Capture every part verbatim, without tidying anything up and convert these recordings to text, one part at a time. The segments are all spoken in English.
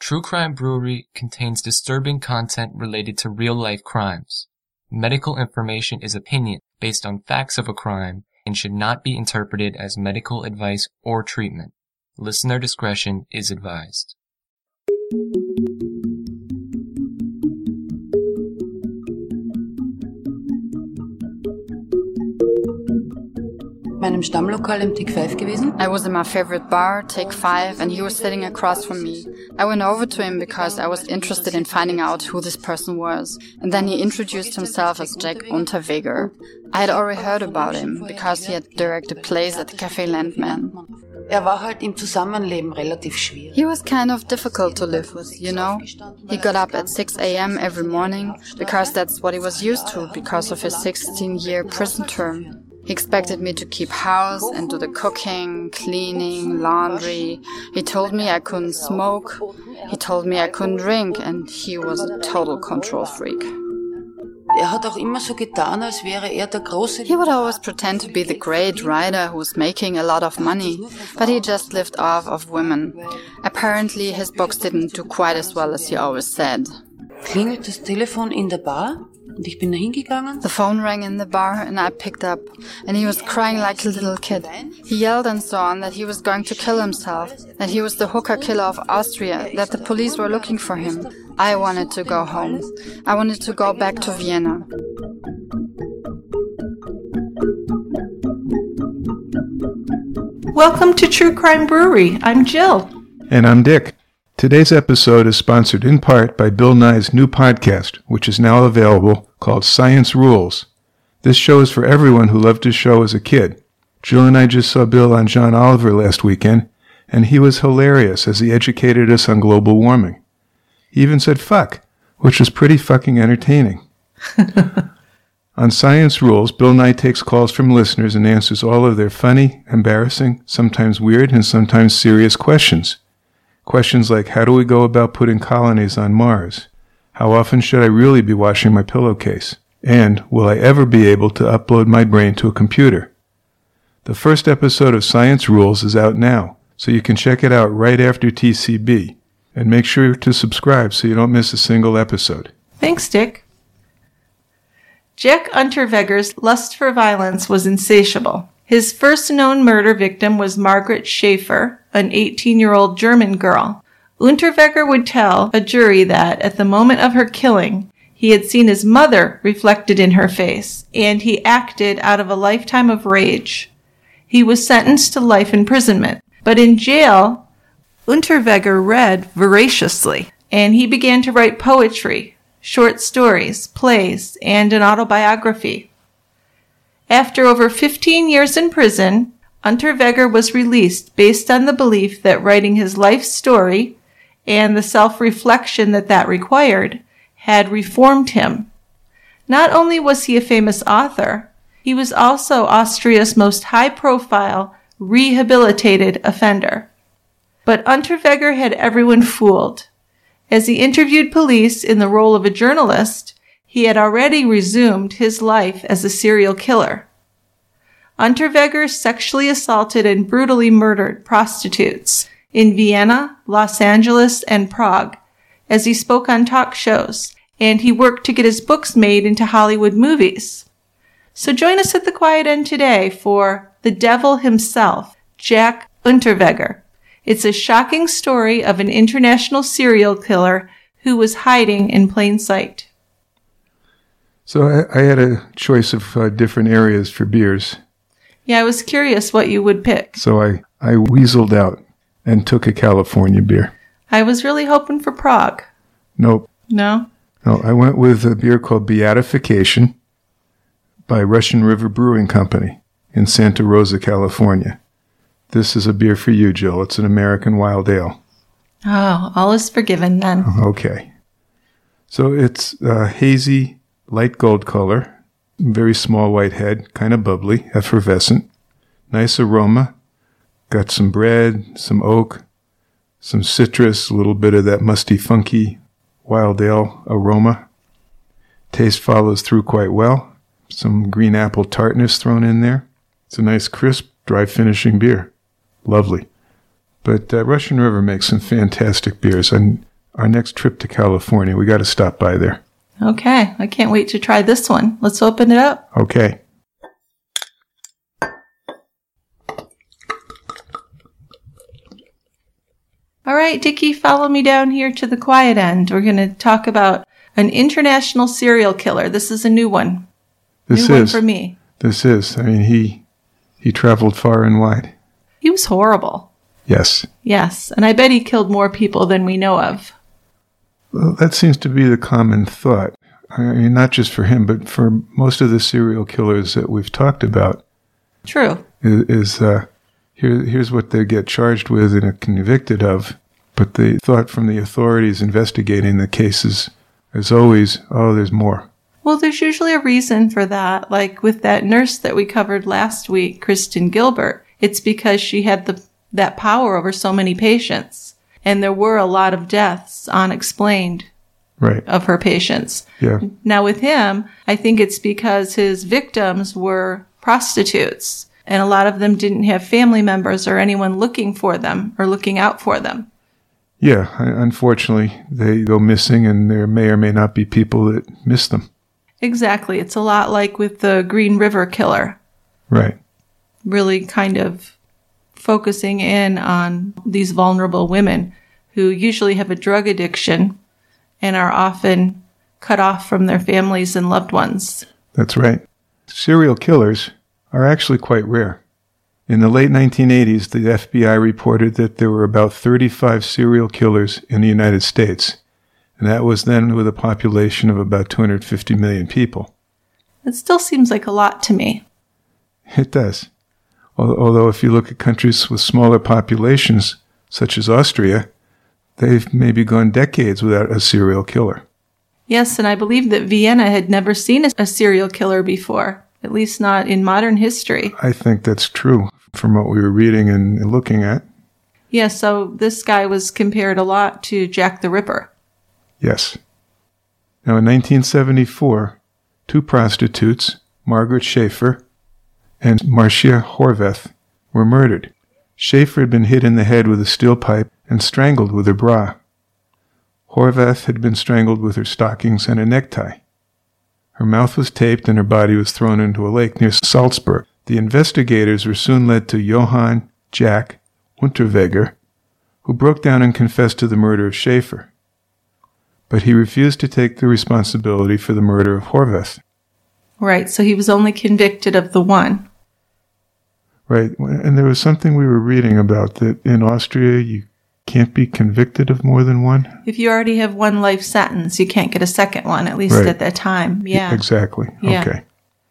True Crime Brewery contains disturbing content related to real-life crimes. Medical information is opinion based on facts of a crime and should not be interpreted as medical advice or treatment. Listener discretion is advised. Meinem Stammlokal im Take five gewesen. I was in my favorite bar, Take five, and he was sitting across from me. I went over to him because I was interested in finding out who this person was. And then he introduced himself as Jack Unterweger. I had already heard about him because he had directed plays at the Café Landman. Er war halt im Zusammenleben relativ schwierig. He was kind of difficult to live with, you know? He got up at six a.m. every morning because that's what he was used to because of his sixteen-year prison term. He expected me to keep house and do the cooking, cleaning, laundry. He told me I couldn't smoke. He told me I couldn't drink, and he was a total control freak. Er hat auch immer so getan, als wäre er der große... He would always pretend to be the great writer who was making a lot of money, but he just lived off of women. Apparently his books didn't do quite as well as he always said. Klingelt das Telefon in der Bar? Und ich bin da hingegangen. The phone rang in the bar and I picked up, and he was crying like a little kid. He yelled and so on that he was going to kill himself, that he was the hooker killer of Austria, that the police were looking for him. I wanted to go home. I wanted to go back to Vienna. Welcome to True Crime Brewery. I'm Jill. And I'm Dick. Today's episode is sponsored in part by Bill Nye's new podcast, which is now available, called Science Rules. This show is for everyone who loved his show as a kid. Jill and I just saw Bill on John Oliver last weekend, and he was hilarious as he educated us on global warming. He even said fuck, which was pretty fucking entertaining. On Science Rules, Bill Nye takes calls from listeners and answers all of their funny, embarrassing, sometimes weird, and sometimes serious questions. Questions like, how do we go about putting colonies on Mars? How often should I really be washing my pillowcase? And will I ever be able to upload my brain to a computer? The first episode of Science Rules is out now, so you can check it out right after T C B. And make sure to subscribe so you don't miss a single episode. Thanks, Dick. Jack Unterweger's lust for violence was insatiable. His first known murder victim was Margaret Schaefer, an eighteen-year-old German girl. Unterweger would tell a jury that, at the moment of her killing, he had seen his mother reflected in her face, and he acted out of a lifetime of rage. He was sentenced to life imprisonment, but in jail, Unterweger read voraciously, and he began to write poetry, short stories, plays, and an autobiography. After over fifteen years in prison, Unterweger was released based on the belief that writing his life story and the self-reflection that that required had reformed him. Not only was he a famous author, he was also Austria's most high-profile, rehabilitated offender. But Unterweger had everyone fooled. As he interviewed police in the role of a journalist, he had already resumed his life as a serial killer. Unterweger sexually assaulted and brutally murdered prostitutes in Vienna, Los Angeles, and Prague, as he spoke on talk shows, and he worked to get his books made into Hollywood movies. So join us at the Quiet End today for The Devil Himself, Jack Unterweger. It's a shocking story of an international serial killer who was hiding in plain sight. So I, I had a choice of uh, different areas for beers. Yeah, I was curious what you would pick. So I, I weaseled out and took a California beer. I was really hoping for Prague. Nope. No? No, I went with a beer called Beatification by Russian River Brewing Company in Santa Rosa, California. This is a beer for you, Jill. It's an American wild ale. Oh, all is forgiven then. Okay. So it's uh, hazy, light gold color, very small white head, kind of bubbly, effervescent, nice aroma. Got some bread, some oak, some citrus, a little bit of that musty, funky wild ale aroma. Taste follows through quite well. Some green apple tartness thrown in there. It's a nice, crisp, dry finishing beer. Lovely. But uh, Russian River makes some fantastic beers. And our next trip to California. We got to stop by there. Okay, I can't wait to try this one. Let's open it up. Okay. All right, Dickie, follow me down here to the quiet end. We're going to talk about an international serial killer. This is a new one. This new is one for me. This is. I mean, he he traveled far and wide. He was horrible. Yes. Yes, and I bet he killed more people than we know of. Well, that seems to be the common thought. I mean, not just for him, but for most of the serial killers that we've talked about. True. Is, is uh, here, here's what they get charged with and are convicted of. But the thought from the authorities investigating the cases is always, oh, there's more. Well, there's usually a reason for that. Like with that nurse that we covered last week, Kristen Gilbert. It's because she had the that power over so many patients. And there were a lot of deaths unexplained. Right. Of her patients. Yeah. Now with him, I think it's because his victims were prostitutes, and a lot of them didn't have family members or anyone looking for them or looking out for them. Yeah, unfortunately, they go missing, and there may or may not be people that miss them. Exactly. It's a lot like with the Green River Killer. Right. Really kind of focusing in on these vulnerable women who usually have a drug addiction and are often cut off from their families and loved ones. That's right. Serial killers are actually quite rare. In the late nineteen eighties, the F B I reported that there were about thirty-five serial killers in the United States, and that was then with a population of about two hundred fifty million people. It still seems like a lot to me. It does. Although if you look at countries with smaller populations, such as Austria, they've maybe gone decades without a serial killer. Yes, and I believe that Vienna had never seen a serial killer before, at least not in modern history. I think that's true from what we were reading and looking at. Yeah, so this guy was compared a lot to Jack the Ripper. Yes. Now, in nineteen seventy-four, two prostitutes, Margaret Schaefer and Marcia Horvath, were murdered. Schaefer had been hit in the head with a steel pipe and strangled with her bra. Horvath had been strangled with her stockings and a necktie. Her mouth was taped and her body was thrown into a lake near Salzburg. The investigators were soon led to Johann Jack Unterweger, who broke down and confessed to the murder of Schaefer. But he refused to take the responsibility for the murder of Horvath. Right, so he was only convicted of the one. Right, and there was something we were reading about that in Austria you can't be convicted of more than one? If you already have one life sentence, you can't get a second one, at least right. at that time. Yeah. Exactly. Yeah. Okay.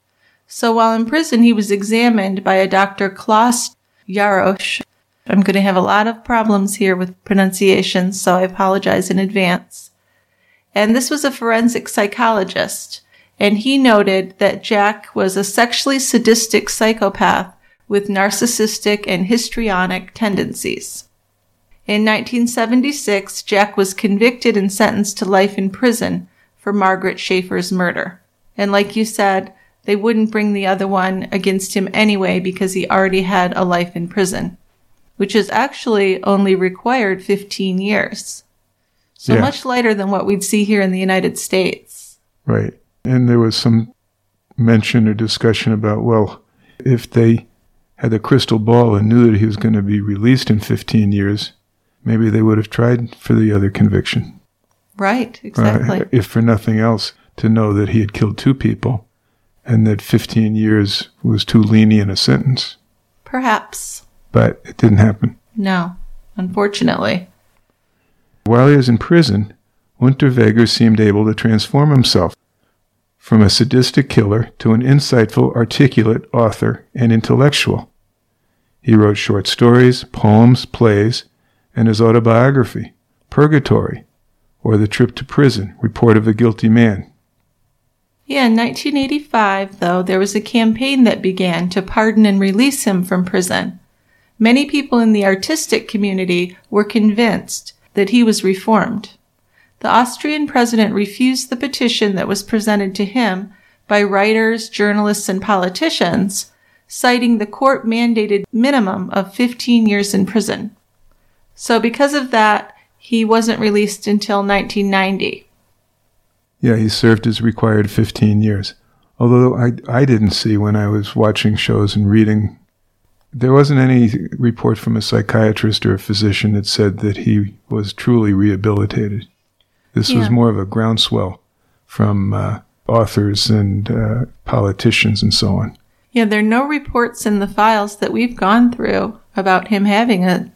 So while in prison, he was examined by a Doctor Klaus Jarosch. I'm going to have a lot of problems here with pronunciation, so I apologize in advance. And this was a forensic psychologist, and he noted that Jack was a sexually sadistic psychopath with narcissistic and histrionic tendencies. In nineteen seventy-six, Jack was convicted and sentenced to life in prison for Margaret Schaefer's murder. And like you said, they wouldn't bring the other one against him anyway because he already had a life in prison, which is actually only required fifteen years. So yeah. much lighter than what we'd see here in the United States. Right. And there was some mention or discussion about, well, if they had a crystal ball and knew that he was going to be released in fifteen years, maybe they would have tried for the other conviction. Right, exactly. Uh, if for nothing else, to know that he had killed two people and that fifteen years was too lenient a sentence. Perhaps. But it didn't happen. No, unfortunately. While he was in prison, Unterweger seemed able to transform himself from a sadistic killer to an insightful, articulate author and intellectual. He wrote short stories, poems, plays, and his autobiography, Purgatory, or The Trip to Prison, Report of a Guilty Man. Yeah, in nineteen eighty-five, though, there was a campaign that began to pardon and release him from prison. Many people in the artistic community were convinced that he was reformed. The Austrian president refused the petition that was presented to him by writers, journalists, and politicians, citing the court-mandated minimum of fifteen years in prison. So because of that, He wasn't released until nineteen ninety. Yeah, he served his required fifteen years. Although I, I didn't see when I was watching shows and reading, there wasn't any report from a psychiatrist or a physician that said that he was truly rehabilitated. This Yeah. was more of a groundswell from uh, authors and uh, politicians and so on. Yeah, there are no reports in the files that we've gone through about him having a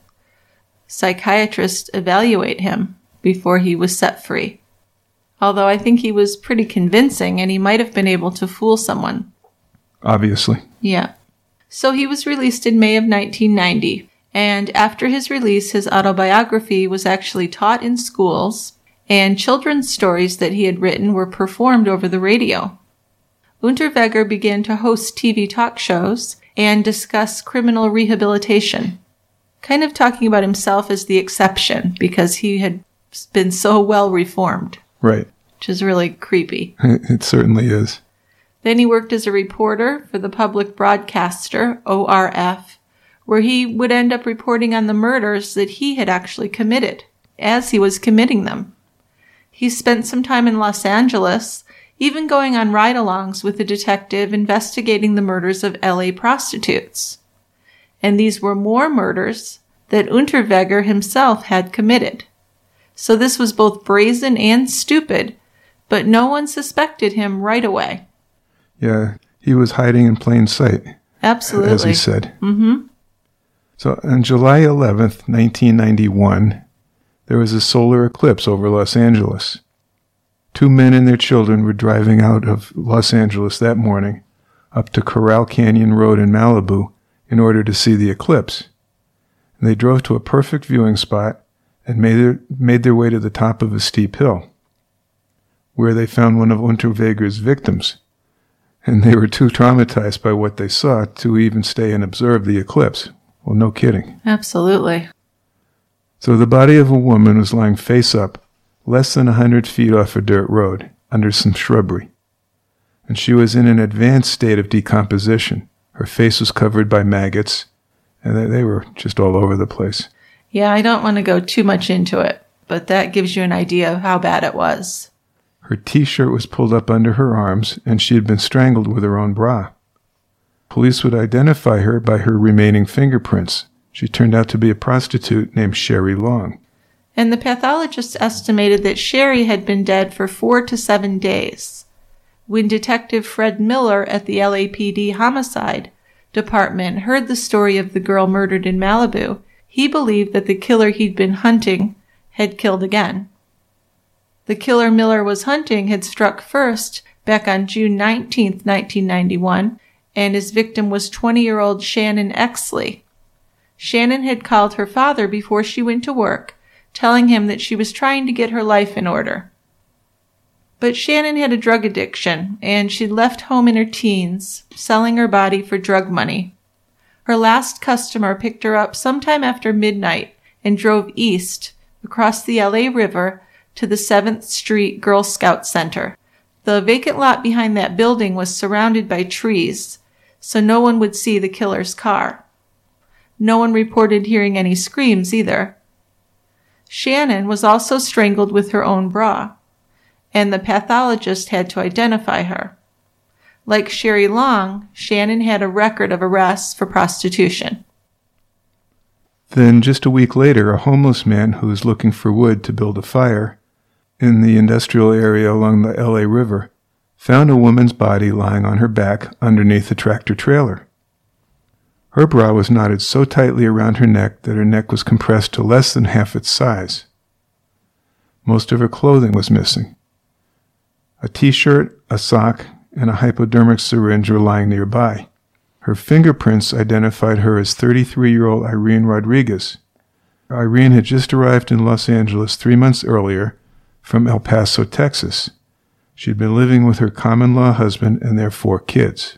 psychiatrist evaluate him before he was set free. Although I think he was pretty convincing and he might have been able to fool someone. Obviously. Yeah. So he was released in May of nineteen ninety. And after his release, his autobiography was actually taught in schools, and children's stories that he had written were performed over the radio. Unterweger began to host T V talk shows and discuss criminal rehabilitation, kind of talking about himself as the exception because he had been so well reformed. Right. Which is really creepy. It certainly is. Then he worked as a reporter for the public broadcaster, O R F, where he would end up reporting on the murders that he had actually committed as he was committing them. He spent some time in Los Angeles, even going on ride-alongs with a detective investigating the murders of L A prostitutes. And these were more murders that Unterweger himself had committed. So this was both brazen and stupid, but no one suspected him right away. Yeah, he was hiding in plain sight. Absolutely. As he said. Mm-hmm. So on July eleventh, nineteen ninety-one, there was a solar eclipse over Los Angeles. Two men and their children were driving out of Los Angeles that morning up to Coral Canyon Road in Malibu in order to see the eclipse. And they drove to a perfect viewing spot and made their, made their way to the top of a steep hill, where they found one of Unterweger's victims. And they were too traumatized by what they saw to even stay and observe the eclipse. Well, no kidding. Absolutely. So the body of a woman was lying face up, less than a hundred feet off a dirt road, under some shrubbery. And she was in an advanced state of decomposition. Her face was covered by maggots, and they, they were just all over the place. Yeah, I don't want to go too much into it, but that gives you an idea of how bad it was. Her T-shirt was pulled up under her arms, and she had been strangled with her own bra. Police would identify her by her remaining fingerprints. She turned out to be a prostitute named Sherry Long. And the pathologist estimated that Sherry had been dead for four to seven days. When Detective Fred Miller at the L A P D Homicide Department heard the story of the girl murdered in Malibu, he believed that the killer he'd been hunting had killed again. The killer Miller was hunting had struck first back on June nineteenth, nineteen ninety-one, and his victim was twenty-year-old Shannon Exley. Shannon had called her father before she went to work, telling him that she was trying to get her life in order. But Shannon had a drug addiction, and she'd left home in her teens, selling her body for drug money. Her last customer picked her up sometime after midnight and drove east across the L A River to the seventh Street Girl Scout Center. The vacant lot behind that building was surrounded by trees, so no one would see the killer's car. No one reported hearing any screams either. Shannon was also strangled with her own bra, and the pathologist had to identify her. Like Sherry Long, Shannon had a record of arrests for prostitution. Then, just a week later, a homeless man who was looking for wood to build a fire in the industrial area along the L A River found a woman's body lying on her back underneath a tractor trailer. Her bra was knotted so tightly around her neck that her neck was compressed to less than half its size. Most of her clothing was missing. A T-shirt, a sock, and a hypodermic syringe were lying nearby. Her fingerprints identified her as thirty-three-year-old Irene Rodriguez. Irene had just arrived in Los Angeles three months earlier from El Paso, Texas. She had been living with her common-law husband and their four kids.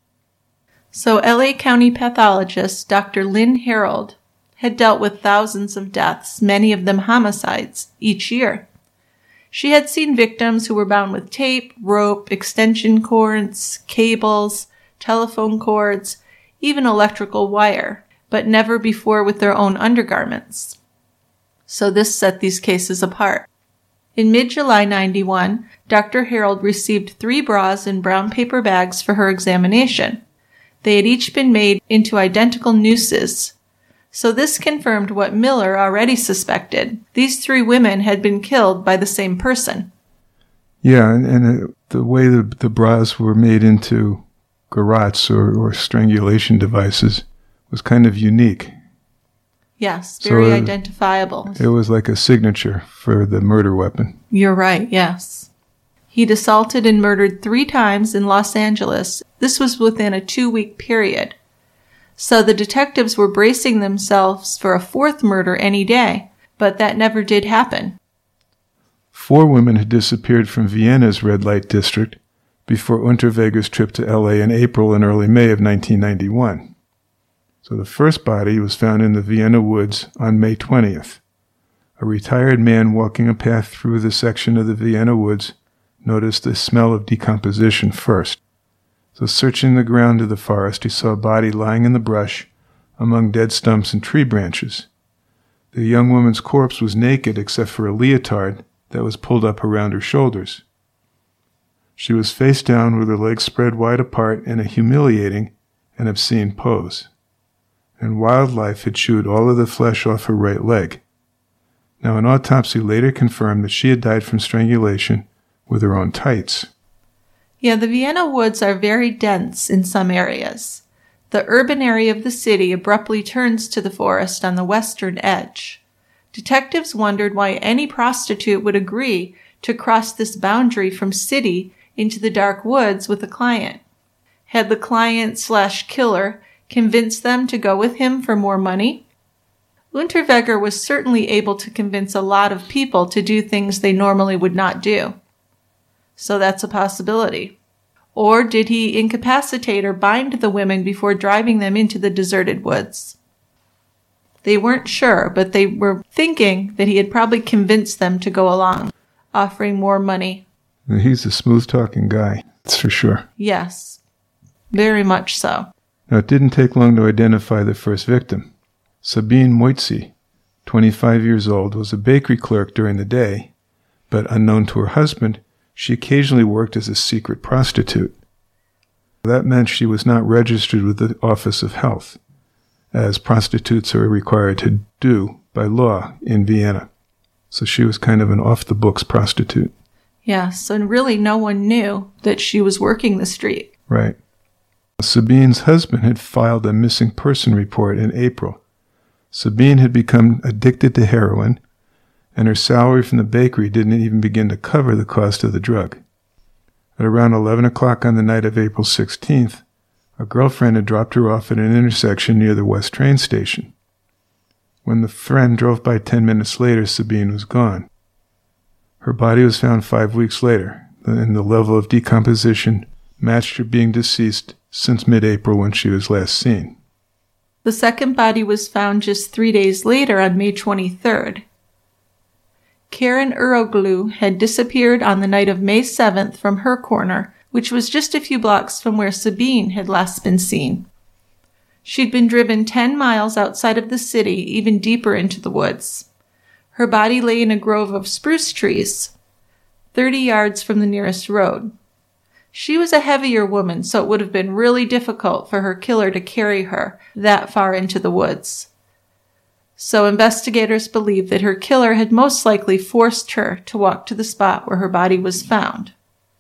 So L A County pathologist Doctor Lynn Harold had dealt with thousands of deaths, many of them homicides, each year. She had seen victims who were bound with tape, rope, extension cords, cables, telephone cords, even electrical wire, but never before with their own undergarments. So this set these cases apart. In mid-July ninety-one, Doctor Harold received three bras in brown paper bags for her examination. They had each been made into identical nooses. So this confirmed what Miller already suspected. These three women had been killed by the same person. Yeah, and, and uh, the way the, the bras were made into garrots or, or strangulation devices was kind of unique. Yes, very so it, identifiable. It was like a signature for the murder weapon. You're right, yes. He'd assaulted and murdered three times in Los Angeles. This was within a two-week period. So the detectives were bracing themselves for a fourth murder any day, but that never did happen. Four women had disappeared from Vienna's red light district before Unterweger's trip to L A in April and early May of nineteen ninety-one. So the first body was found in the Vienna woods on May twentieth. A retired man walking a path through the section of the Vienna woods noticed the smell of decomposition first. So searching the ground of the forest, he saw a body lying in the brush among dead stumps and tree branches. The young woman's corpse was naked except for a leotard that was pulled up around her shoulders. She was face down with her legs spread wide apart in a humiliating and obscene pose. And wildlife had chewed all of the flesh off her right leg. Now, an autopsy later confirmed that she had died from strangulation with her own tights. Yeah, the Vienna woods are very dense in some areas. The urban area of the city abruptly turns to the forest on the western edge. Detectives wondered why any prostitute would agree to cross this boundary from city into the dark woods with a client. Had the client slash killer convinced them to go with him for more money? Unterweger was certainly able to convince a lot of people to do things they normally would not do. So that's a possibility. Or did he incapacitate or bind the women before driving them into the deserted woods? They weren't sure, but they were thinking that he had probably convinced them to go along, offering more money. He's a smooth-talking guy, that's for sure. Yes, very much so. Now, it didn't take long to identify the first victim. Sabine Moitzi, twenty-five years old, was a bakery clerk during the day, but unknown to her husband, she occasionally worked as a secret prostitute. That meant she was not registered with the Office of Health, as prostitutes are required to do by law in Vienna. So she was kind of an off-the-books prostitute. Yes, and really no one knew that she was working the street. Right. Sabine's husband had filed a missing person report in April. Sabine had become addicted to heroin, and her salary from the bakery didn't even begin to cover the cost of the drug. At around eleven o'clock on the night of April sixteenth, a girlfriend had dropped her off at an intersection near the West train station. When the friend drove by ten minutes later, Sabine was gone. Her body was found five weeks later, and the level of decomposition matched her being deceased since mid-April when she was last seen. The second body was found just three days later on May twenty-third. Karen Uroglu had disappeared on the night of May seventh from her corner, which was just a few blocks from where Sabine had last been seen. She'd been driven ten miles outside of the city, even deeper into the woods. Her body lay in a grove of spruce trees, thirty yards from the nearest road. She was a heavier woman, so it would have been really difficult for her killer to carry her that far into the woods. So investigators believe that her killer had most likely forced her to walk to the spot where her body was found.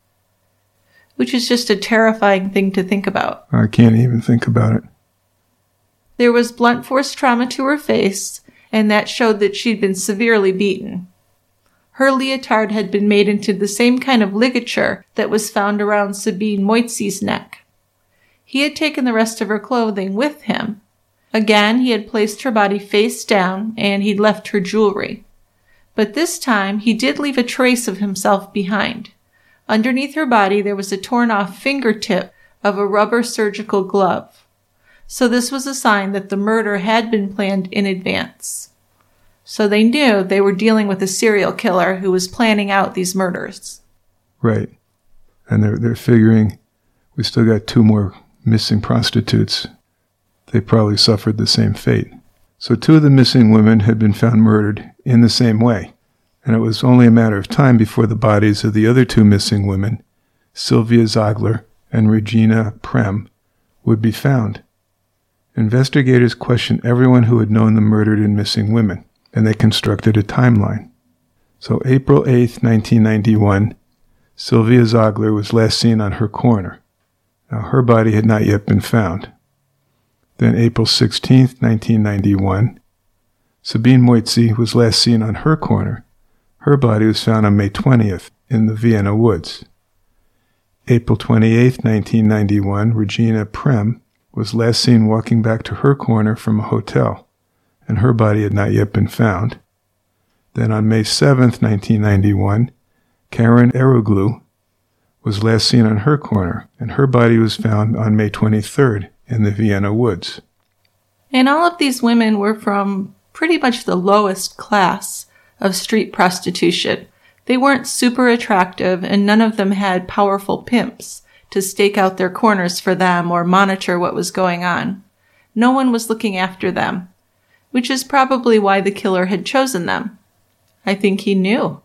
Which is just a terrifying thing to think about. I can't even think about it. There was blunt force trauma to her face, and that showed that she'd been severely beaten. Her leotard had been made into the same kind of ligature that was found around Sabine Moitzi's neck. He had taken the rest of her clothing with him. Again, he had placed her body face down, and he'd left her jewelry. But this time, he did leave a trace of himself behind. Underneath her body, there was a torn-off fingertip of a rubber surgical glove. So this was a sign that the murder had been planned in advance. So they knew they were dealing with a serial killer who was planning out these murders. Right. And they're, they're figuring, we still got two more missing prostitutes. They probably suffered the same fate. So two of the missing women had been found murdered in the same way, and it was only a matter of time before the bodies of the other two missing women, Sylvia Zogler and Regina Prem, would be found. Investigators questioned everyone who had known the murdered and missing women, and they constructed a timeline. So April eighth, nineteen ninety-one, Sylvia Zogler was last seen on her corner. Now, her body had not yet been found. Then April sixteenth, nineteen ninety-one, Sabine Moitzi was last seen on her corner. Her body was found on May twentieth in the Vienna woods. April twenty-eighth, nineteen ninety-one, Regina Prem was last seen walking back to her corner from a hotel, and her body had not yet been found. Then on May seventh, nineteen ninety-one, Karen Eroglu was last seen on her corner, and her body was found on May twenty-third in the Vienna woods. And all of these women were from pretty much the lowest class of street prostitution. They weren't super attractive, and none of them had powerful pimps to stake out their corners for them or monitor what was going on. No one was looking after them, which is probably why the killer had chosen them. I think he knew.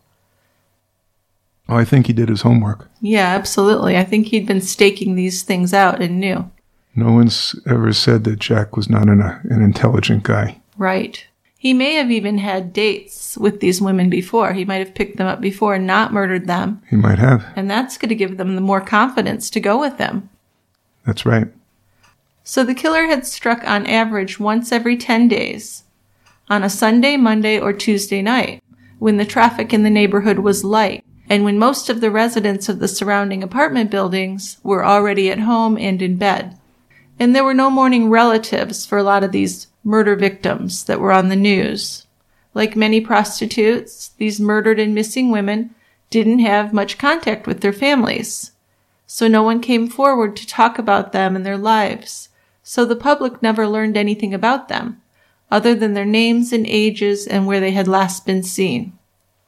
Oh, I think he did his homework. Yeah, absolutely. I think he'd been staking these things out and knew. No one's ever said that Jack was not an, uh, an intelligent guy. Right. He may have even had dates with these women before. He might have picked them up before and not murdered them. He might have. And that's going to give them the more confidence to go with him. That's right. So the killer had struck on average once every ten days, on a Sunday, Monday, or Tuesday night, when the traffic in the neighborhood was light, and when most of the residents of the surrounding apartment buildings were already at home and in bed. And there were no mourning relatives for a lot of these murder victims that were on the news. Like many prostitutes, these murdered and missing women didn't have much contact with their families. So no one came forward to talk about them and their lives. So the public never learned anything about them, other than their names and ages and where they had last been seen.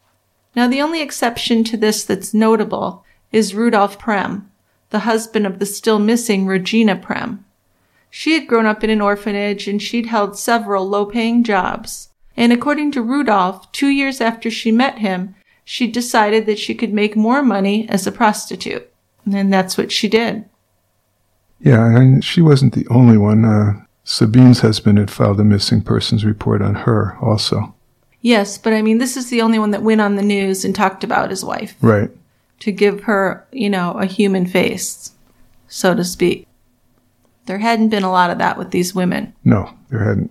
Now the only exception to this that's notable is Rudolf Prem, the husband of the still missing Regina Prem. She had grown up in an orphanage and she'd held several low-paying jobs. And according to Rudolf, two years after she met him, she decided that she could make more money as a prostitute. And that's what she did. Yeah, and she wasn't the only one. Uh, Sabine's husband had filed a missing persons report on her also. Yes, but I mean, this is the only one that went on the news and talked about his wife. Right. To give her, you know, a human face, so to speak. There hadn't been a lot of that with these women. No, there hadn't.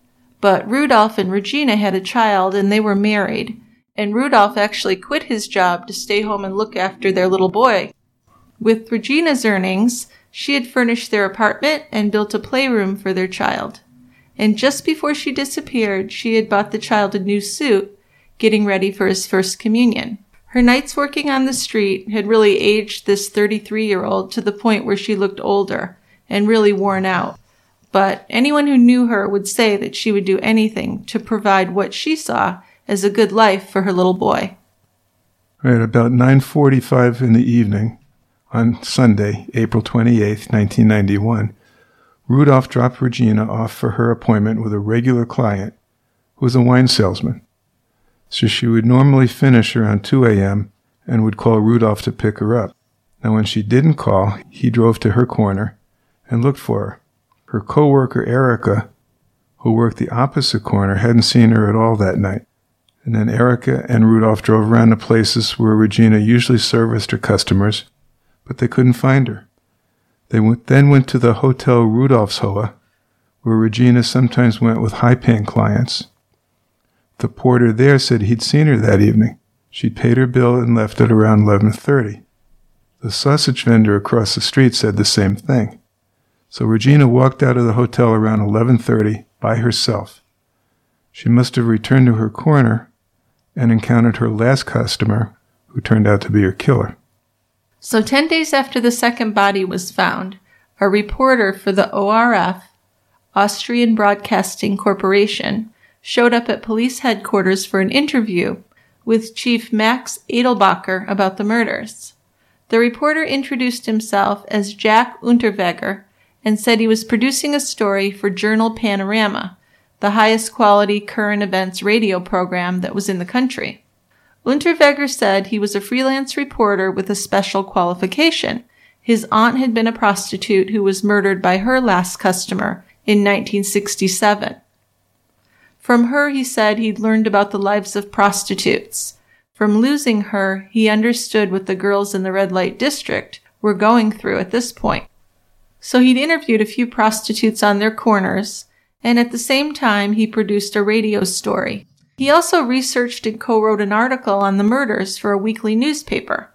But Rudolf and Regina had a child, and they were married. And Rudolf actually quit his job to stay home and look after their little boy. With Regina's earnings, she had furnished their apartment and built a playroom for their child. And just before she disappeared, she had bought the child a new suit, getting ready for his first communion. Her nights working on the street had really aged this thirty-three-year-old to the point where she looked older and really worn out. But anyone who knew her would say that she would do anything to provide what she saw as a good life for her little boy. Right, about nine forty-five in the evening, on Sunday, April twenty-eighth, nineteen ninety-one, Rudolph dropped Regina off for her appointment with a regular client who was a wine salesman. So she would normally finish around two a.m. and would call Rudolph to pick her up. Now when she didn't call, he drove to her corner and looked for her. Her co-worker Erica, who worked the opposite corner, hadn't seen her at all that night. And then Erica and Rudolph drove around the places where Regina usually serviced her customers, but they couldn't find her. They went, then went to the Hotel Rudolfshöhe, where Regina sometimes went with high-paying clients. The porter there said he'd seen her that evening. She'd paid her bill and left at around eleven thirty. The sausage vendor across the street said the same thing. So Regina walked out of the hotel around eleven thirty by herself. She must have returned to her corner and encountered her last customer, who turned out to be her killer. So ten days after the second body was found, a reporter for the O R F, Austrian Broadcasting Corporation, showed up at police headquarters for an interview with Chief Max Edelbacher about the murders. The reporter introduced himself as Jack Unterweger and said he was producing a story for Journal Panorama, the highest quality current events radio program that was in the country. Unterweger said he was a freelance reporter with a special qualification. His aunt had been a prostitute who was murdered by her last customer in nineteen sixty-seven. From her, he said he'd learned about the lives of prostitutes. From losing her, he understood what the girls in the red light district were going through at this point. So he'd interviewed a few prostitutes on their corners, and at the same time, he produced a radio story. He also researched and co-wrote an article on the murders for a weekly newspaper.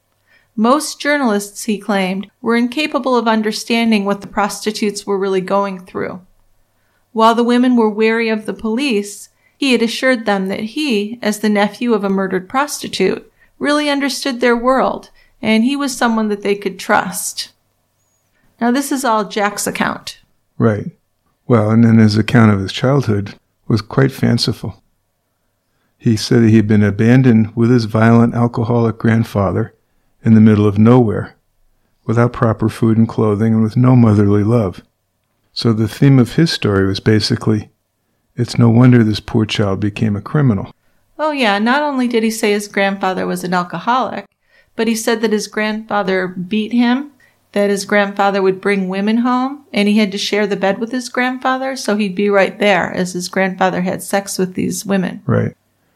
Most journalists, he claimed, were incapable of understanding what the prostitutes were really going through. While the women were wary of the police, he had assured them that he, as the nephew of a murdered prostitute, really understood their world, and he was someone that they could trust. Now, this is all Jack's account. Right. Well, and then his account of his childhood was quite fanciful. He said he had been abandoned with his violent alcoholic grandfather in the middle of nowhere, without proper food and clothing and with no motherly love. So the theme of his story was basically, it's no wonder this poor child became a criminal. Oh yeah, not only did he say his grandfather was an alcoholic, but he said that his grandfather beat him, that his grandfather would bring women home, and he had to share the bed with his grandfather, so he'd be right there as his grandfather had sex with these women. Right.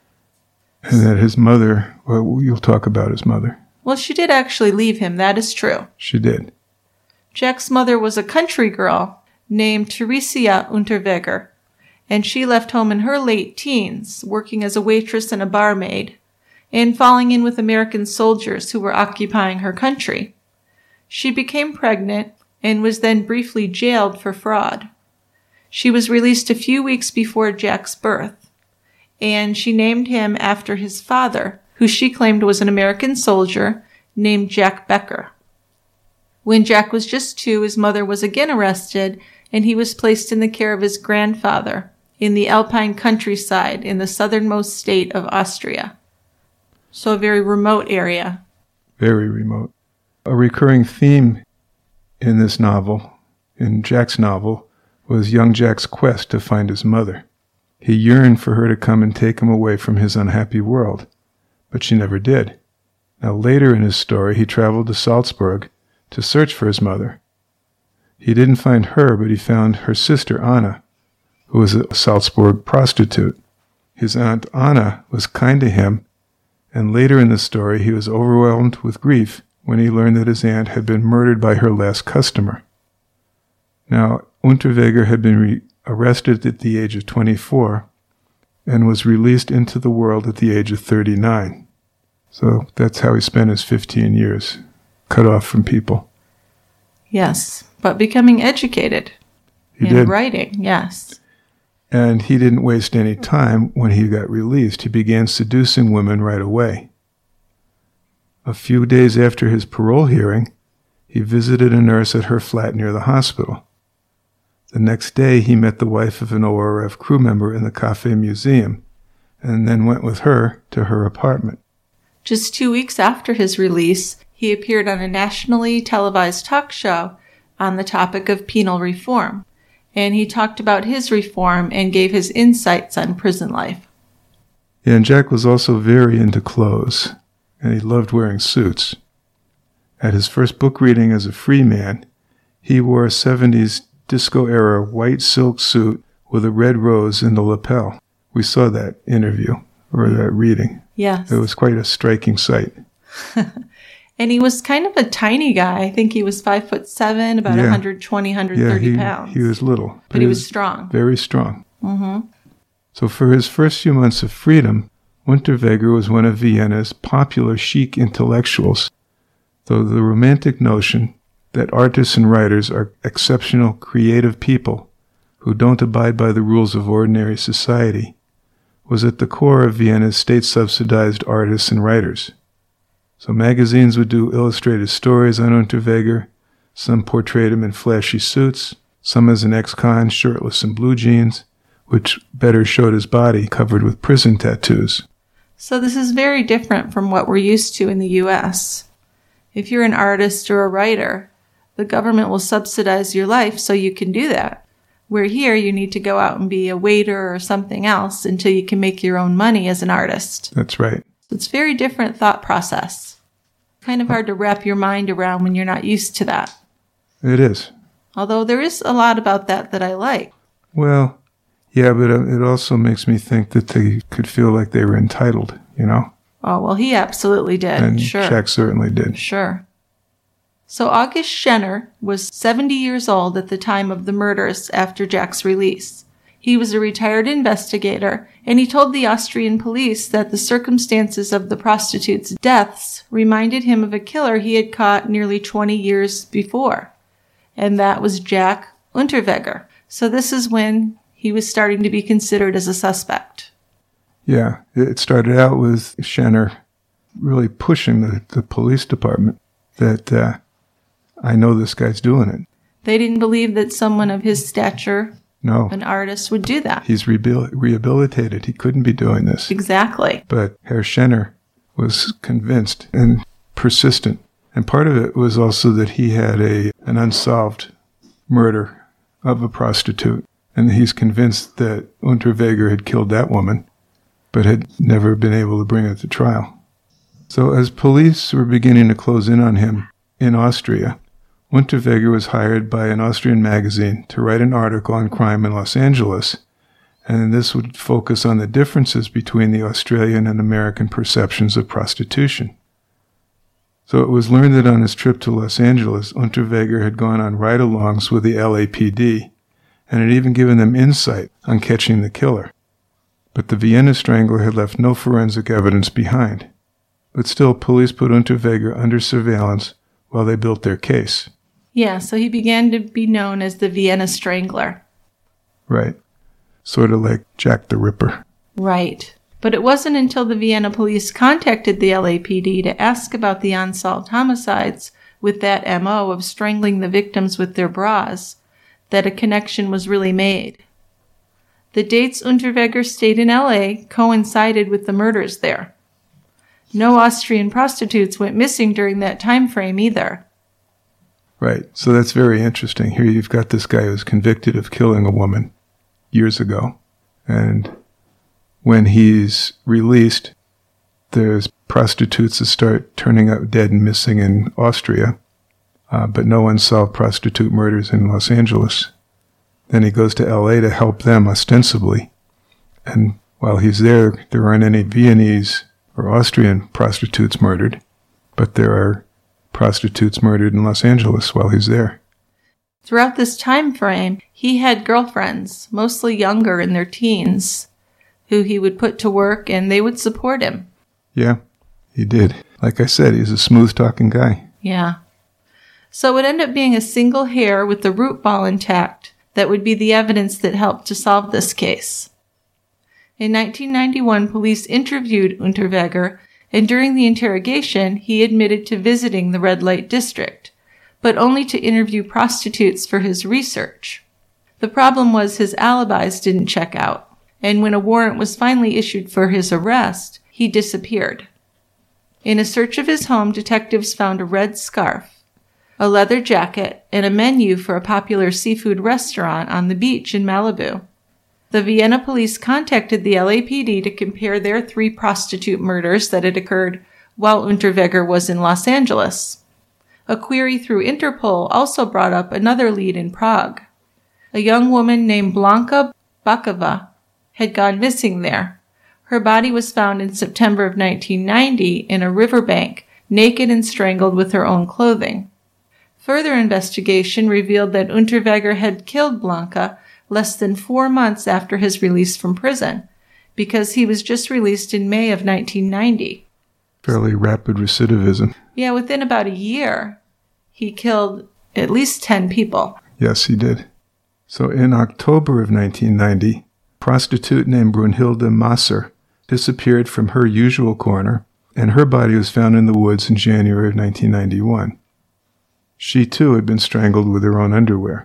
And that his mother, well, you'll talk about his mother. Well, she did actually leave him, that is true. She did. Jack's mother was a country girl named Theresia Unterweger, and she left home in her late teens, working as a waitress and a barmaid, and falling in with American soldiers who were occupying her country. She became pregnant and was then briefly jailed for fraud. She was released a few weeks before Jack's birth, and she named him after his father, who she claimed was an American soldier named Jack Becker. When Jack was just two, his mother was again arrested, and he was placed in the care of his grandfather in the Alpine countryside in the southernmost state of Austria. So a very remote area. Very remote. A recurring theme in this novel, in Jack's novel, was young Jack's quest to find his mother. He yearned for her to come and take him away from his unhappy world, but she never did. Now later in his story, he traveled to Salzburg to search for his mother. He didn't find her, but he found her sister Anna, who was a Salzburg prostitute. His aunt Anna was kind to him, and later in the story he was overwhelmed with grief when he learned that his aunt had been murdered by her last customer. Now, Unterweger had been re- arrested at the age of twenty-four and was released into the world at the age of thirty-nine. So that's how he spent his fifteen years, cut off from people. Yes, but becoming educated He in did. writing, yes. And he didn't waste any time when he got released. He began seducing women right away. A few days after his parole hearing, he visited a nurse at her flat near the hospital. The next day, he met the wife of an O R F crew member in the Cafe Museum, and then went with her to her apartment. Just two weeks after his release, he appeared on a nationally televised talk show on the topic of penal reform, and he talked about his reform and gave his insights on prison life. Yeah, and Jack was also very into clothes, and he loved wearing suits. At his first book reading as a free man, he wore a seventies disco-era white silk suit with a red rose in the lapel. We saw that interview, or that reading. Yes. It was quite a striking sight. And he was kind of a tiny guy. I think he was five foot seven, about Yeah. one hundred twenty, one hundred thirty yeah, he, pounds. he was little. But, But he was strong. Very strong. Mm-hmm. So for his first few months of freedom, Unterweger was one of Vienna's popular chic intellectuals, though the romantic notion that artists and writers are exceptional creative people who don't abide by the rules of ordinary society was at the core of Vienna's state-subsidized artists and writers. So magazines would do illustrated stories on Unterweger. Some portrayed him in flashy suits, some as an ex-con shirtless in blue jeans, which better showed his body covered with prison tattoos. So this is very different from what we're used to in the U S. If you're an artist or a writer, the government will subsidize your life so you can do that. Where here you need to go out and be a waiter or something else until you can make your own money as an artist. That's right. It's a very different thought process. Kind of hard to wrap your mind around when you're not used to that. It is. Although there is a lot about that that I like. Well, yeah, but it also makes me think that they could feel like they were entitled, you know? Oh, well, he absolutely did. And sure. Jack certainly did. Sure. So August Schenner was seventy years old at the time of the murders after Jack's release. He was a retired investigator, and he told the Austrian police that the circumstances of the prostitutes' deaths reminded him of a killer he had caught nearly twenty years before. And that was Jack Unterweger. So this is when he was starting to be considered as a suspect. Yeah, it started out with Schenner really pushing the, the police department that uh, I know this guy's doing it. They didn't believe that someone of his stature, no, an artist, would do that. He's rehabil- rehabilitated. He couldn't be doing this. Exactly. But Herr Schenner was convinced and persistent. And part of it was also that he had a an unsolved murder of a prostitute. And he's convinced that Unterweger had killed that woman, but had never been able to bring it to trial. So as police were beginning to close in on him in Austria, Unterweger was hired by an Austrian magazine to write an article on crime in Los Angeles, and this would focus on the differences between the Australian and American perceptions of prostitution. So it was learned that on his trip to Los Angeles, Unterweger had gone on ride-alongs with the L A P D, and had even given them insight on catching the killer. But the Vienna Strangler had left no forensic evidence behind. But still, police put Unterweger under surveillance while they built their case. Yeah, so he began to be known as the Vienna Strangler. Right. Sort of like Jack the Ripper. Right. But it wasn't until the Vienna police contacted the L A P D to ask about the unsolved homicides with that M O of strangling the victims with their bras that a connection was really made. The dates Unterweger stayed in L A coincided with the murders there. No Austrian prostitutes went missing during that time frame either. Right. So that's very interesting. Here you've got this guy who's convicted of killing a woman years ago. And when he's released, there's prostitutes that start turning up dead and missing in Austria, uh, but no unsolved prostitute murders in Los Angeles. Then he goes to L A to help them ostensibly. And while he's there, there aren't any Viennese or Austrian prostitutes murdered, but there are prostitutes murdered in Los Angeles while he's there. Throughout this time frame, he had girlfriends, mostly younger in their teens, who he would put to work and they would support him. Yeah, he did. Like I said, he's a smooth-talking guy. Yeah. So it would end up being a single hair with the root ball intact that would be the evidence that helped to solve this case. In nineteen ninety-one, police interviewed Unterweger, and during the interrogation, he admitted to visiting the red light district, but only to interview prostitutes for his research. The problem was his alibis didn't check out, and when a warrant was finally issued for his arrest, he disappeared. In a search of his home, detectives found a red scarf, a leather jacket, and a menu for a popular seafood restaurant on the beach in Malibu. The Vienna police contacted the L A P D to compare their three prostitute murders that had occurred while Unterweger was in Los Angeles. A query through Interpol also brought up another lead in Prague. A young woman named Blanka Bakova had gone missing there. Her body was found in September of nineteen ninety in a riverbank, naked and strangled with her own clothing. Further investigation revealed that Unterweger had killed Blanka less than four months after his release from prison, because he was just released in May of nineteen ninety. Fairly rapid recidivism. Yeah, within about a year, he killed at least ten people. Yes, he did. So in October of nineteen ninety, a prostitute named Brunhilde Masser disappeared from her usual corner, and her body was found in the woods in January of nineteen ninety-one. She, too, had been strangled with her own underwear.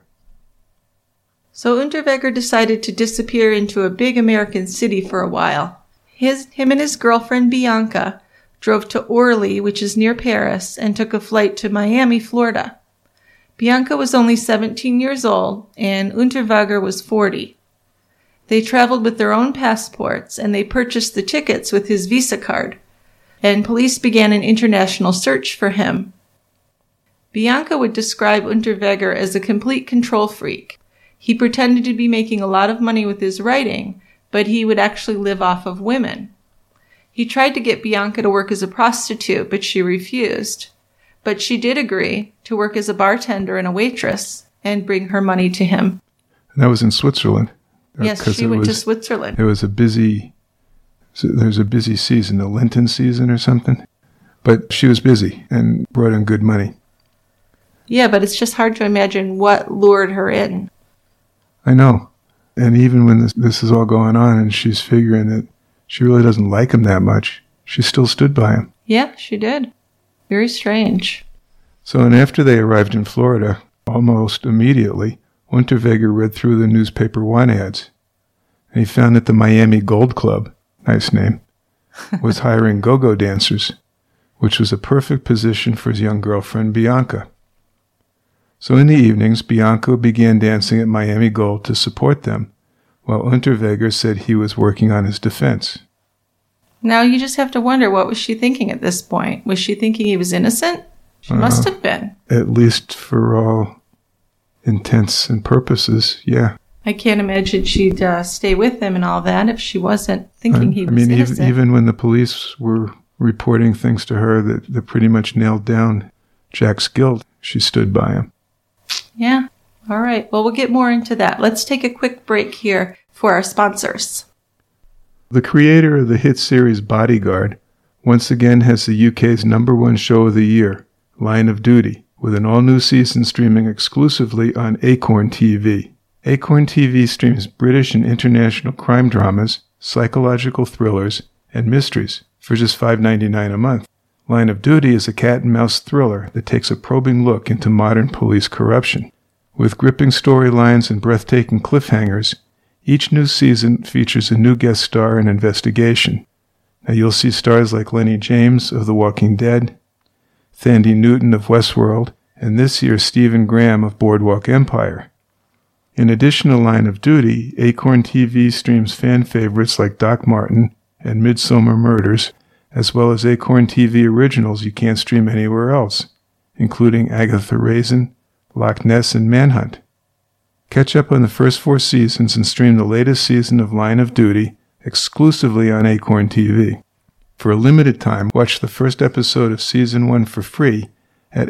So Unterweger decided to disappear into a big American city for a while. His, him and his girlfriend, Bianca, drove to Orly, which is near Paris, and took a flight to Miami, Florida. Bianca was only seventeen years old, and Unterweger was forty. They traveled with their own passports, and they purchased the tickets with his Visa card, and police began an international search for him. Bianca would describe Unterweger as a complete control freak. He pretended to be making a lot of money with his writing, but he would actually live off of women. He tried to get Bianca to work as a prostitute, but she refused. But she did agree to work as a bartender and a waitress and bring her money to him. And that was in Switzerland. Yes, she went was, to Switzerland. It was a busy, there's a busy season, the Lenten season or something. But she was busy and brought in good money. Yeah, but it's just hard to imagine what lured her in. I know. And even when this, this is all going on and she's figuring that she really doesn't like him that much, she still stood by him. Yeah, she did. Very strange. So, and after they arrived in Florida, almost immediately, Unterweger read through the newspaper want ads. And he found that the Miami Gold Club, nice name, was hiring go-go dancers, which was a perfect position for his young girlfriend, Bianca. So in the evenings, Bianca began dancing at Miami Gold to support them, while Unterweger said he was working on his defense. Now you just have to wonder, what was she thinking at this point? Was she thinking he was innocent? She uh, must have been. At least for all intents and purposes, yeah. I can't imagine she'd uh, stay with him and all that if she wasn't thinking I, he was I mean, innocent. Even, even when the police were reporting things to her that, that pretty much nailed down Jack's guilt, she stood by him. Yeah. All right. Well, we'll get more into that. Let's take a quick break here for our sponsors. The creator of the hit series Bodyguard once again has the U K's number one show of the year, Line of Duty, with an all-new season streaming exclusively on Acorn T V. Acorn T V streams British and international crime dramas, psychological thrillers, and mysteries for just five dollars and ninety-nine cents a month. Line of Duty is a cat-and-mouse thriller that takes a probing look into modern police corruption. With gripping storylines and breathtaking cliffhangers, each new season features a new guest star and investigation. Now you'll see stars like Lenny James of The Walking Dead, Thandie Newton of Westworld, and this year Stephen Graham of Boardwalk Empire. In addition to Line of Duty, Acorn T V streams fan favorites like Doc Martin and Midsomer Murders, as well as Acorn T V originals you can't stream anywhere else, including Agatha Raisin, Loch Ness, and Manhunt. Catch up on the first four seasons and stream the latest season of Line of Duty exclusively on Acorn T V. For a limited time, watch the first episode of Season one for free at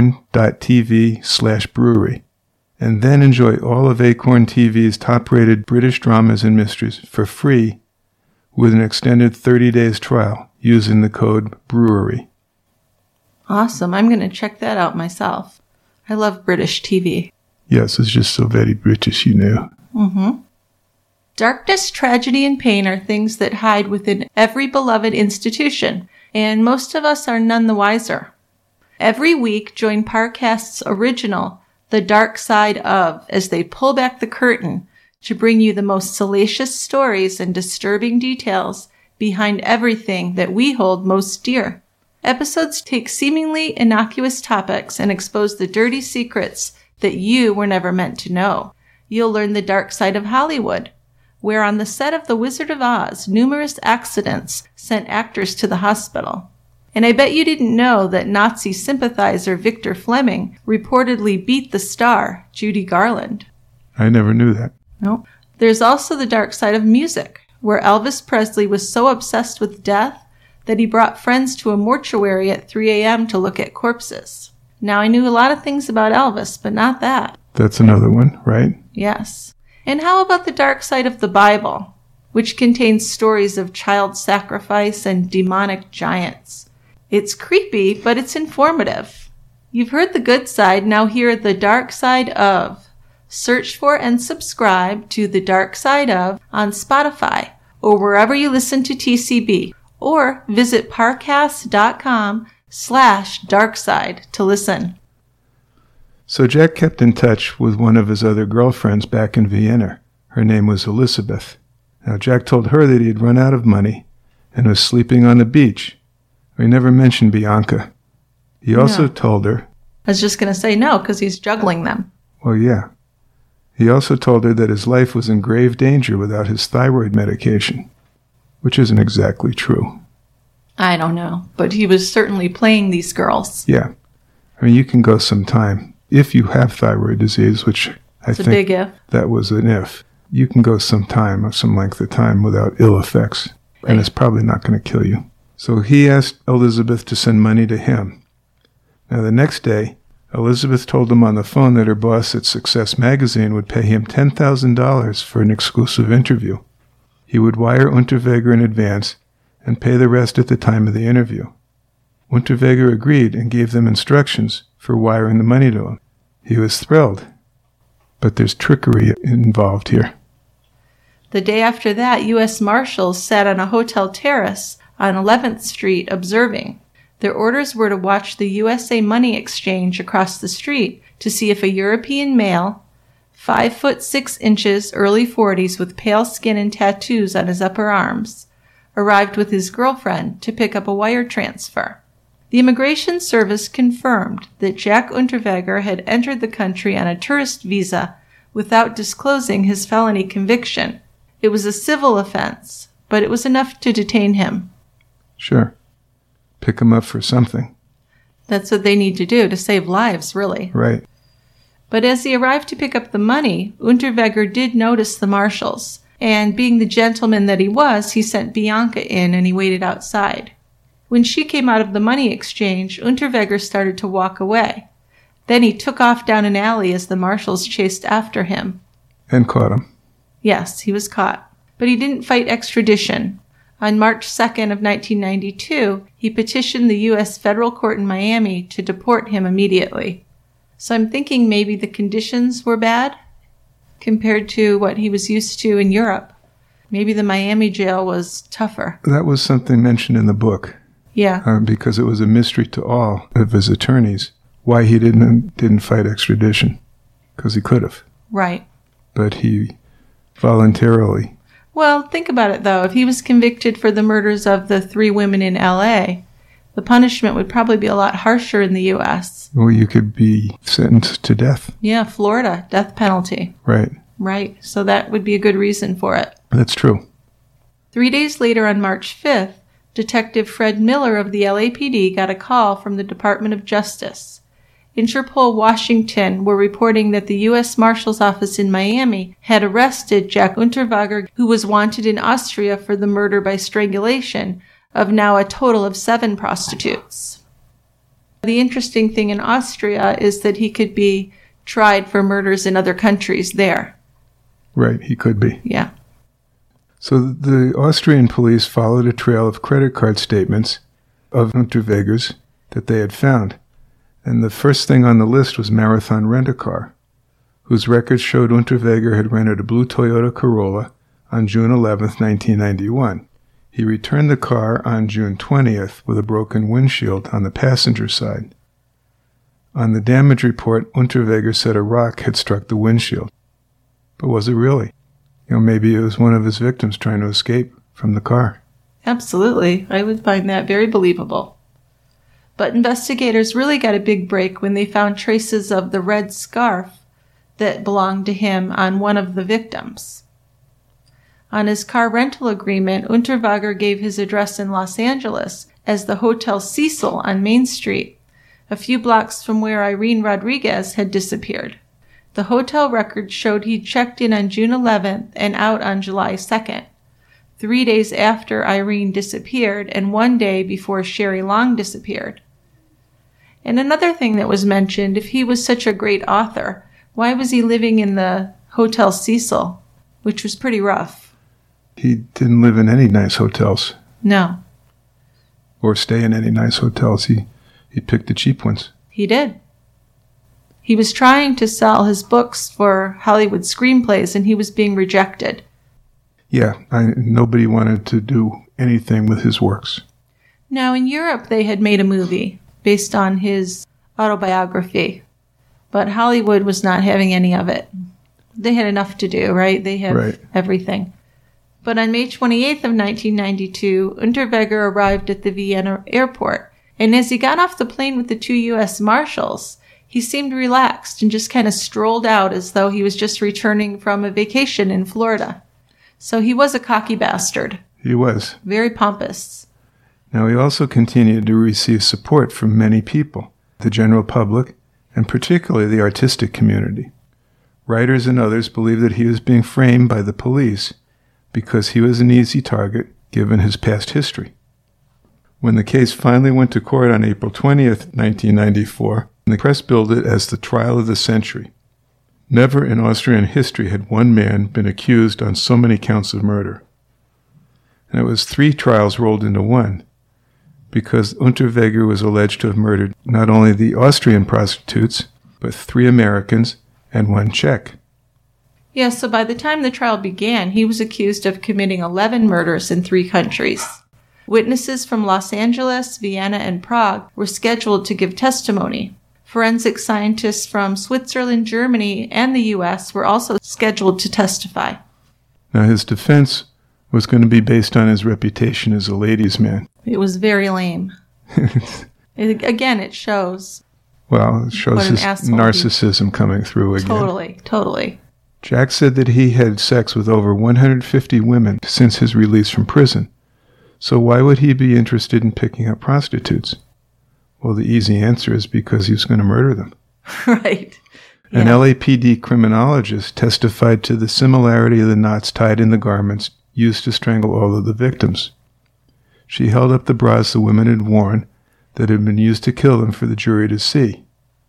acorn.tv slash brewery, and then enjoy all of Acorn T V's top-rated British dramas and mysteries for free with an extended thirty days trial using the code BREWERY. Awesome. I'm going to check that out myself. I love British T V. Yes, it's just so very British, you know. Mm-hmm. Darkness, tragedy, and pain are things that hide within every beloved institution, and most of us are none the wiser. Every week, join Parcast's original, The Dark Side Of, as they pull back the curtain to bring you the most salacious stories and disturbing details behind everything that we hold most dear. Episodes take seemingly innocuous topics and expose the dirty secrets that you were never meant to know. You'll learn the dark side of Hollywood, where on the set of The Wizard of Oz, numerous accidents sent actors to the hospital. And I bet you didn't know that Nazi sympathizer Victor Fleming reportedly beat the star, Judy Garland. I never knew that. No. There's also the dark side of music, where Elvis Presley was so obsessed with death that he brought friends to a mortuary at three a.m. to look at corpses. Now, I knew a lot of things about Elvis, but not that. That's another one, right? Yes. And how about the dark side of the Bible, which contains stories of child sacrifice and demonic giants? It's creepy, but it's informative. You've heard the good side, now hear the dark side of. Search for and subscribe to The Dark Side Of on Spotify or wherever you listen to T C B, or visit parcast.com slash darkside to listen. So Jack kept in touch with one of his other girlfriends back in Vienna. Her name was Elizabeth. Now Jack told her that he had run out of money and was sleeping on the beach. He never mentioned Bianca. He also No. told her I was just going to say no, because he's juggling them. Well, yeah. He also told her that his life was in grave danger without his thyroid medication, which isn't exactly true. I don't know, but he was certainly playing these girls. Yeah. I mean, you can go some time. If you have thyroid disease, which I It's a think big if. that was an if, you can go some time or some length of time without ill effects, and it's probably not going to kill you. So he asked Elizabeth to send money to him. Now, the next day, Elizabeth told him on the phone that her boss at Success Magazine would pay him ten thousand dollars for an exclusive interview. He would wire Unterweger in advance and pay the rest at the time of the interview. Unterweger agreed and gave them instructions for wiring the money to him. He was thrilled. But there's trickery involved here. The day after that, U S Marshals sat on a hotel terrace on eleventh Street observing. Their orders were to watch the U S A money exchange across the street to see if a European male, five foot six inches, early forties, with pale skin and tattoos on his upper arms, arrived with his girlfriend to pick up a wire transfer. The Immigration Service confirmed that Jack Unterweger had entered the country on a tourist visa without disclosing his felony conviction. It was a civil offense, but it was enough to detain him. Sure. Pick him up for something. That's what they need to do to save lives, really. Right. But as he arrived to pick up the money, Unterweger did notice the marshals, and being the gentleman that he was, he sent Bianca in and he waited outside. When she came out of the money exchange, Unterweger started to walk away. Then he took off down an alley as the marshals chased after him. And caught him. Yes, he was caught. But he didn't fight extradition. On March second of nineteen ninety-two, he petitioned the U S federal court in Miami to deport him immediately. So I'm thinking maybe the conditions were bad compared to what he was used to in Europe. Maybe the Miami jail was tougher. That was something mentioned in the book. Yeah. Uh, because it was a mystery to all of his attorneys why he didn't didn't fight extradition. Because he could have. Right. But he voluntarily. Well, think about it, though. If he was convicted for the murders of the three women in L A, the punishment would probably be a lot harsher in the U S. Well, you could be sentenced to death. Yeah, Florida, death penalty. Right. Right. So that would be a good reason for it. That's true. Three days later, on March fifth, Detective Fred Miller of the L A P D got a call from the Department of Justice. Interpol Washington were reporting that the U S Marshal's Office in Miami had arrested Jack Unterweger, who was wanted in Austria for the murder by strangulation of now a total of seven prostitutes. The interesting thing in Austria is that he could be tried for murders in other countries there. Right, he could be. Yeah. So the Austrian police followed a trail of credit card statements of Unterweger's that they had found. And the first thing on the list was Marathon Rent-A-Car, whose records showed Unterweger had rented a blue Toyota Corolla on June eleventh, nineteen ninety-one. He returned the car on June twentieth with a broken windshield on the passenger side. On the damage report, Unterweger said a rock had struck the windshield. But was it really? You know, maybe it was one of his victims trying to escape from the car. Absolutely. I would find that very believable. But investigators really got a big break when they found traces of the red scarf that belonged to him on one of the victims. On his car rental agreement, Unterweger gave his address in Los Angeles as the Hotel Cecil on Main Street, a few blocks from where Irene Rodriguez had disappeared. The hotel records showed he checked in on June eleventh and out on July second, three days after Irene disappeared and one day before Sherry Long disappeared. And another thing that was mentioned, if he was such a great author, why was he living in the Hotel Cecil, which was pretty rough? He didn't live in any nice hotels. No. Or stay in any nice hotels. He, he picked the cheap ones. He did. He was trying to sell his books for Hollywood screenplays, and he was being rejected. Yeah, I, nobody wanted to do anything with his works. Now, in Europe, they had made a movie based on his autobiography, but Hollywood was not having any of it. They had enough to do, right? They have right. everything. But on May twenty-eighth of nineteen ninety-two, Unterweger arrived at the Vienna airport, and as he got off the plane with the two U S Marshals, He seemed relaxed and just kind of strolled out as though he was just returning from a vacation in Florida. So he was a cocky bastard. He was. Very pompous. Now, he also continued to receive support from many people, the general public, and particularly the artistic community. Writers and others believed that he was being framed by the police because he was an easy target given his past history. When the case finally went to court on April twentieth, nineteen ninety-four, the press billed it as the trial of the century. Never in Austrian history had one man been accused on so many counts of murder. And it was three trials rolled into one, because Unterweger was alleged to have murdered not only the Austrian prostitutes, but three Americans and one Czech. Yeah, so by the time the trial began, he was accused of committing eleven murders in three countries. Witnesses from Los Angeles, Vienna, and Prague were scheduled to give testimony. Forensic scientists from Switzerland, Germany, and the U S were also scheduled to testify. Now, his defense was going to be based on his reputation as a ladies' man. It was very lame. it, again, it shows. Well, it shows his narcissism he... coming through again. Totally, totally. Jack said that he had sex with over one hundred fifty women since his release from prison. So why would he be interested in picking up prostitutes? Well, the easy answer is because he was going to murder them. Right. An yeah. L A P D criminologist testified to the similarity of the knots tied in the garments used to strangle all of the victims. She held up the bras the women had worn that had been used to kill them for the jury to see.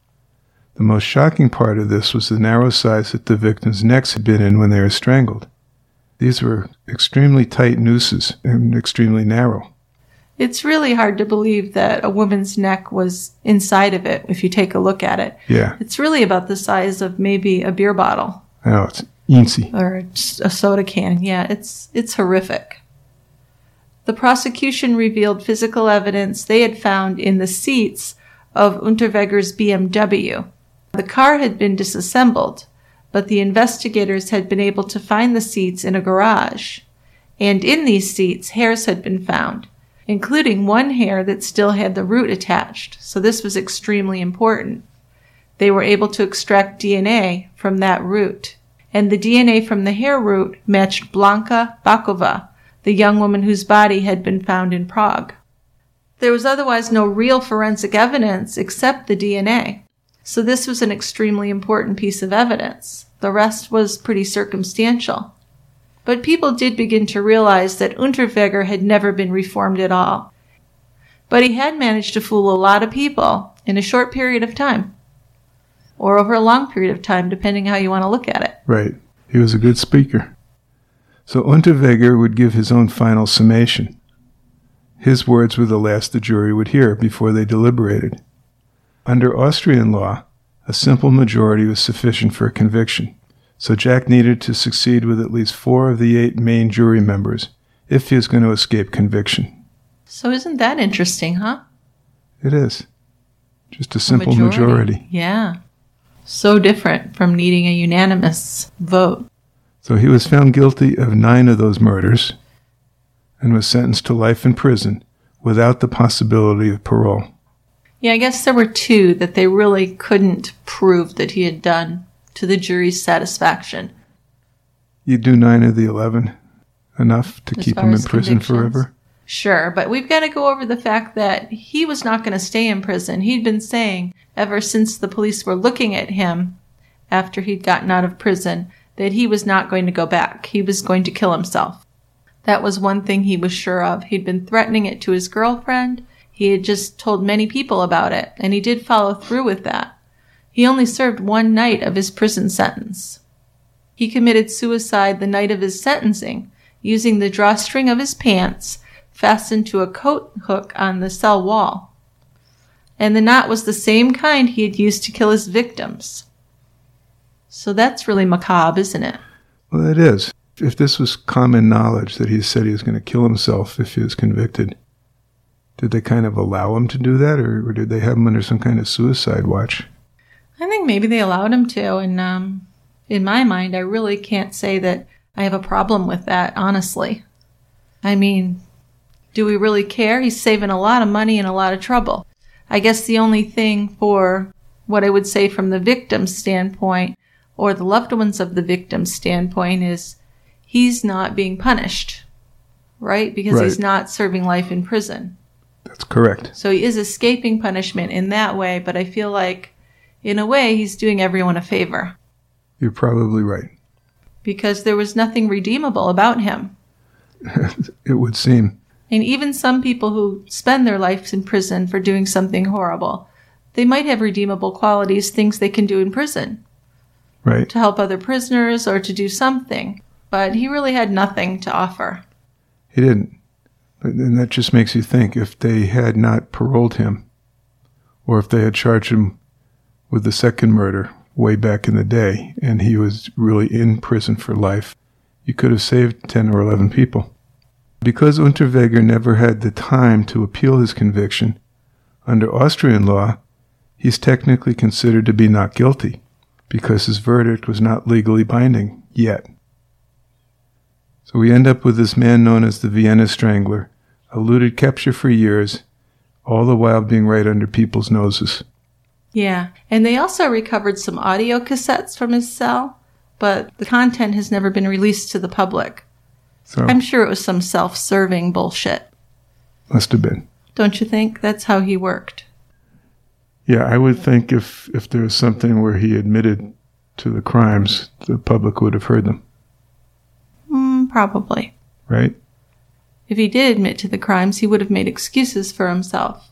The most shocking part of this was the narrow size that the victims' necks had been in when they were strangled. These were extremely tight nooses and extremely narrow. It's really hard to believe that a woman's neck was inside of it if you take a look at it. Yeah. It's really about the size of maybe a beer bottle. I know, it's eensy. Or a soda can. Yeah, it's it's horrific. The prosecution revealed physical evidence they had found in the seats of Unterweger's B M W. The car had been disassembled, but the investigators had been able to find the seats in a garage. And in these seats, hairs had been found, including one hair that still had the root attached, so this was extremely important. They were able to extract D N A from that root, and the D N A from the hair root matched Blanka Bakova, the young woman whose body had been found in Prague. There was otherwise no real forensic evidence except the D N A, so this was an extremely important piece of evidence. The rest was pretty circumstantial. But people did begin to realize that Unterweger had never been reformed at all. But he had managed to fool a lot of people in a short period of time. Or over a long period of time, depending how you want to look at it. Right. He was a good speaker. So Unterweger would give his own final summation. His words were the last the jury would hear before they deliberated. Under Austrian law, a simple majority was sufficient for a conviction. So Jack needed to succeed with at least four of the eight main jury members if he was going to escape conviction. So isn't that interesting, huh? It is. Just a simple a majority. majority. Yeah. So different from needing a unanimous vote. So he was found guilty of nine of those murders and was sentenced to life in prison without the possibility of parole. Yeah, I guess there were two that they really couldn't prove that he had done to the jury's satisfaction. You do nine of the eleven, enough to As keep far him in as prison convictions? forever? Sure, but we've got to go over the fact that he was not going to stay in prison. He'd been saying, ever since the police were looking at him after he'd gotten out of prison, that he was not going to go back. He was going to kill himself. That was one thing he was sure of. He'd been threatening it to his girlfriend. He had just told many people about it, and he did follow through with that. He only served one night of his prison sentence. He committed suicide the night of his sentencing, using the drawstring of his pants fastened to a coat hook on the cell wall. And the knot was the same kind he had used to kill his victims. So that's really macabre, isn't it? Well, it is. If this was common knowledge that he said he was going to kill himself if he was convicted, did they kind of allow him to do that, or, or did they have him under some kind of suicide watch? I think maybe they allowed him to, and um, in my mind, I really can't say that I have a problem with that, honestly. I mean, do we really care? He's saving a lot of money and a lot of trouble. I guess the only thing for what I would say from the victim's standpoint, or the loved ones of the victim's standpoint, is he's not being punished, right? Because Right. he's not serving life in prison. That's correct. So he is escaping punishment in that way, but I feel like, in a way, he's doing everyone a favor. You're probably right. Because there was nothing redeemable about him. It would seem. And even some people who spend their lives in prison for doing something horrible, they might have redeemable qualities, things they can do in prison Right. to help other prisoners or to do something. But he really had nothing to offer. He didn't. But then that just makes you think, if they had not paroled him, or if they had charged him with the second murder way back in the day, and he was really in prison for life, you could have saved ten or eleven people. Because Unterweger never had the time to appeal his conviction, under Austrian law, he's technically considered to be not guilty, because his verdict was not legally binding yet. So we end up with this man known as the Vienna Strangler, eluded capture for years, all the while being right under people's noses. Yeah, and they also recovered some audio cassettes from his cell, but the content has never been released to the public. So I'm sure it was some self-serving bullshit. must have been. Don't you think? That's how he worked. Yeah, I would think if, if there was something where he admitted to the crimes, the public would have heard them, Mm, probably. right? If he did admit to the crimes, he would have made excuses for himself.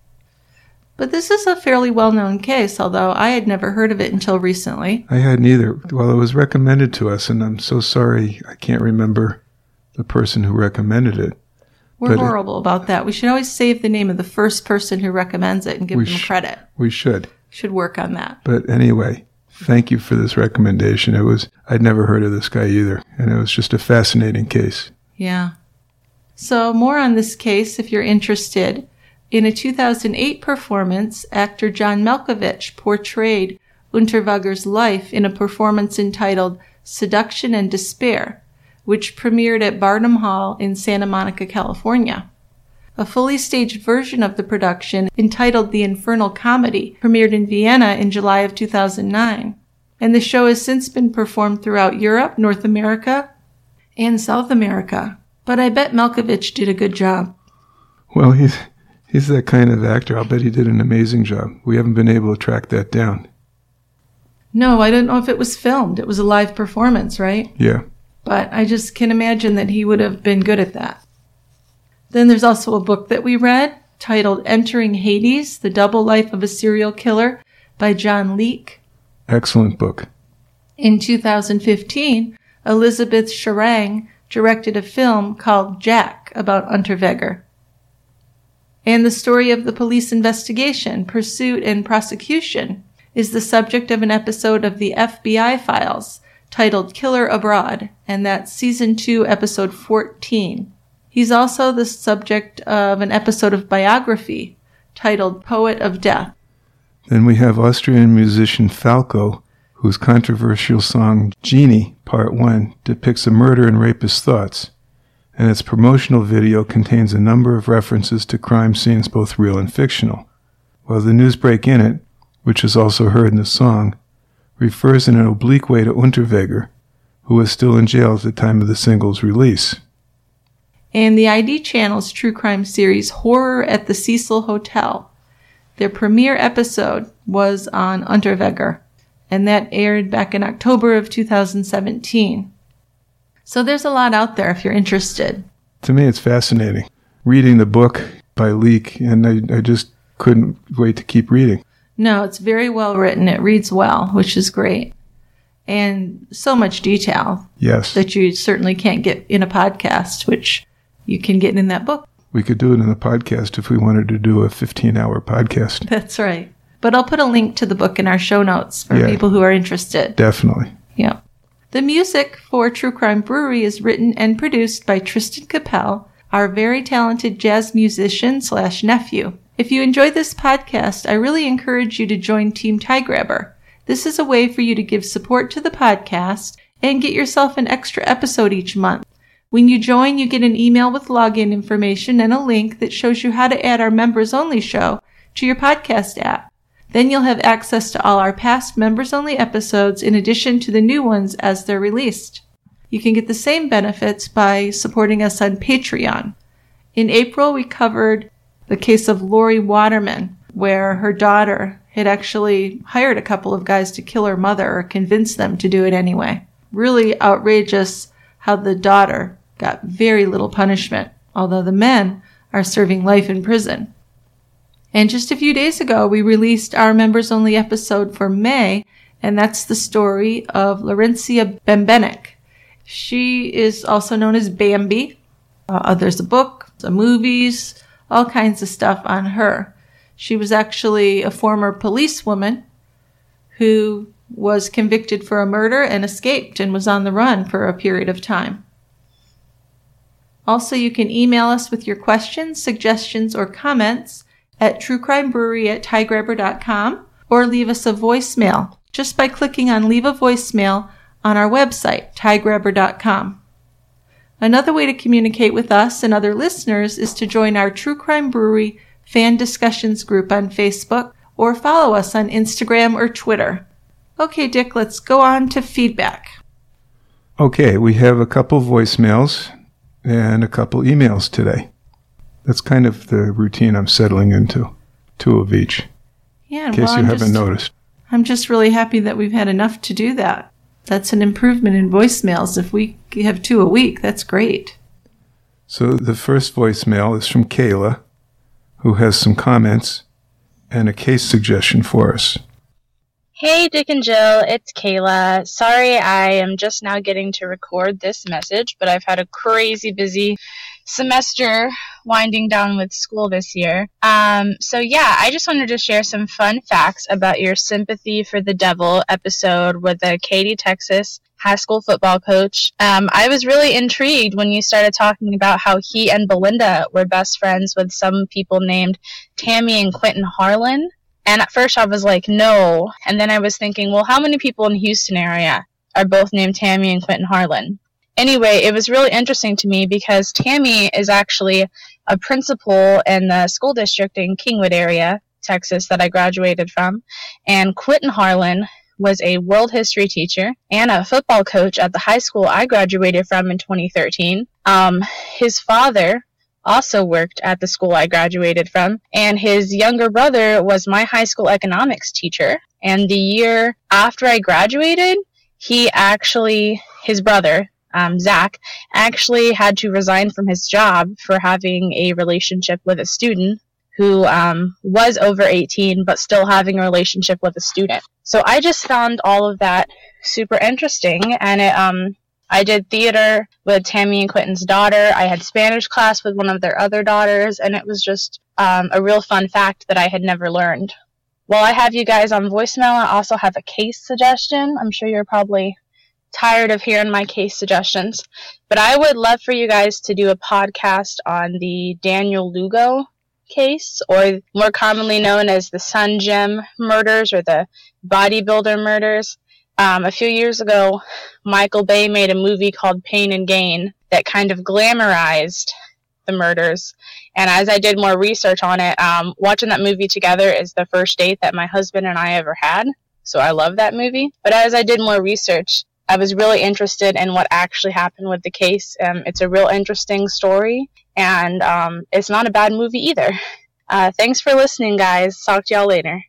But this is a fairly well-known case, although I had never heard of it until recently. I hadn't either. Well, it was recommended to us, and I'm so sorry I can't remember the person who recommended it. We're But it- horrible about that. We should always save the name of the first person who recommends it and give We them sh- credit. We should. Should work on that. But anyway, thank you for this recommendation. It was, I'd never heard of this guy either, and it was just a fascinating case. Yeah. So more on this case if you're interested. In a two thousand eight performance, actor John Malkovich portrayed Unterweger's life in a performance entitled Seduction and Despair, which premiered at Barnum Hall in Santa Monica, California. A fully staged version of the production, entitled The Infernal Comedy, premiered in Vienna in July of two thousand nine. And the show has since been performed throughout Europe, North America, and South America. But I bet Malkovich did a good job. Well, he's he's that kind of actor. I'll bet he did an amazing job. We haven't been able to track that down. No, I don't know if it was filmed. It was a live performance, right? Yeah. But I just can imagine that he would have been good at that. Then there's also a book that we read titled Entering Hades, The Double Life of a Serial Killer by John Leake. Excellent book. In two thousand fifteen, Elizabeth Sharang directed a film called Jack about Unterweger. And the story of the police investigation, pursuit, and prosecution is the subject of an episode of the F B I Files titled Killer Abroad, and that's season two, episode fourteen. He's also the subject of an episode of Biography titled Poet of Death. Then we have Austrian musician Falco, whose controversial song Genie, Part one, depicts a murder and rapist thoughts, and its promotional video contains a number of references to crime scenes, both real and fictional, while the newsbreak in it, which is also heard in the song, refers in an oblique way to Unterweger, who was still in jail at the time of the single's release. And the I D Channel's true crime series Horror at the Cecil Hotel. Their premiere episode was on Unterweger, and that aired back in October of two thousand seventeen. So there's a lot out there if you're interested. To me, it's fascinating. Reading the book by Leake, and I, I just couldn't wait to keep reading. No, it's very well written. It reads well, which is great. And so much detail Yes. that you certainly can't get in a podcast, which you can get in that book. We could do it in a podcast if we wanted to do a fifteen-hour podcast. That's right. But I'll put a link to the book in our show notes for Yeah. people who are interested. Definitely. Yeah. The music for True Crime Brewery is written and produced by Tristan Capel, our very talented jazz musician slash nephew. If you enjoy this podcast, I really encourage you to join Team Tie Grabber. This is a way for you to give support to the podcast and get yourself an extra episode each month. When you join, you get an email with login information and a link that shows you how to add our members-only show to your podcast app. Then you'll have access to all our past members-only episodes in addition to the new ones as they're released. You can get the same benefits by supporting us on Patreon. In April, we covered the case of Lori Waterman, where her daughter had actually hired a couple of guys to kill her mother or convince them to do it anyway. Really outrageous how the daughter got very little punishment, although the men are serving life in prison. And just a few days ago, we released our members-only episode for May, and that's the story of Laurencia Bembenek. She is also known as Bambi. Uh, there's a book, some movies, all kinds of stuff on her. She was actually a former policewoman who was convicted for a murder and escaped and was on the run for a period of time. Also, you can email us with your questions, suggestions, or comments at truecrimebrewery at tygrabber dot com or leave us a voicemail just by clicking on Leave a Voicemail on our website, tygrabber dot com. Another way to communicate with us and other listeners is to join our True Crime Brewery fan discussions group on Facebook or follow us on Instagram or Twitter. Okay, Dick, let's go on to feedback. Okay, we have a couple voicemails and a couple emails today. That's kind of the routine I'm settling into, two of each, Yeah, in case well, you I'm haven't just, noticed. I'm just really happy that we've had enough to do that. That's an improvement in voicemails. If we have two a week, that's great. So the first voicemail is from Kayla, who has some comments and a case suggestion for us. Hey, Dick and Jill, it's Kayla. Sorry I am just now getting to record this message, but I've had a crazy busy semester winding down with school this year. Um, so yeah, I just wanted to share some fun facts about your Sympathy for the Devil episode with the Katy, Texas high school football coach. Um, I was really intrigued when you started talking about how he and Belinda were best friends with some people named Tammy and Quentin Harlan. And at first I was like, no. And then I was thinking, well, how many people in the Houston area are both named Tammy and Quentin Harlan? Anyway, it was really interesting to me because Tammy is actually a principal in the school district in Kingwood area, Texas, that I graduated from. And Quentin Harlan was a world history teacher and a football coach at the high school I graduated from in twenty thirteen. Um, his father also worked at the school I graduated from, and his younger brother was my high school economics teacher. And the year after I graduated, he actually, his brother, um, Zach, actually had to resign from his job for having a relationship with a student who um, was over eighteen, but still having a relationship with a student. So I just found all of that super interesting, and it, um, I did theater with Tammy and Quentin's daughter. I had Spanish class with one of their other daughters, and it was just um, a real fun fact that I had never learned. While I have you guys on voicemail, I also have a case suggestion. I'm sure you're probably tired of hearing my case suggestions, but I would love for you guys to do a podcast on the Daniel Lugo case, or more commonly known as the Sun Gym murders or the bodybuilder murders. Um, a few years ago, Michael Bay made a movie called Pain and Gain that kind of glamorized the murders. And as I did more research on it, um, watching that movie together is the first date that my husband and I ever had. So I love that movie. But as I did more research, I was really interested in what actually happened with the case. Um, it's a real interesting story, and um, it's not a bad movie either. Uh, thanks for listening, guys. Talk to y'all later.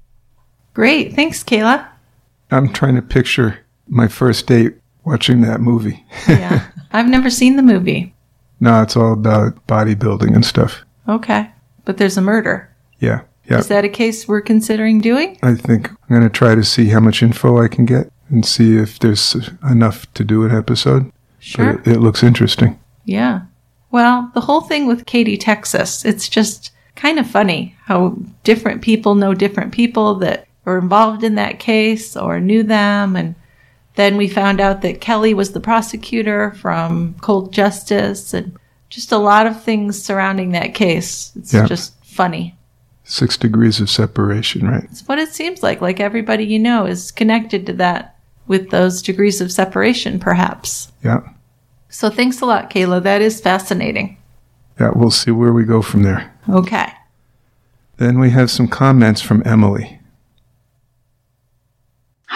Great. Thanks, Kayla. I'm trying to picture my first date watching that movie. Yeah. I've never seen the movie. No, it's all about bodybuilding and stuff. Okay. But there's a murder. Yeah. Yeah. Is that a case we're considering doing? I think I'm going to try to see how much info I can get and see if there's enough to do an episode. Sure. But it, it looks interesting. Yeah. Well, the whole thing with Katy, Texas, it's just kind of funny how different people know different people that were involved in that case or knew them. And then we found out that Kelly was the prosecutor from Cold Justice, and just a lot of things surrounding that case. It's yeah. just funny. Six degrees of separation, right? It's what it seems like. Like everybody you know is connected to that with those degrees of separation, perhaps. Yeah. So thanks a lot, Kayla. That is fascinating. Yeah, we'll see where we go from there. Okay. Then we have some comments from Emily.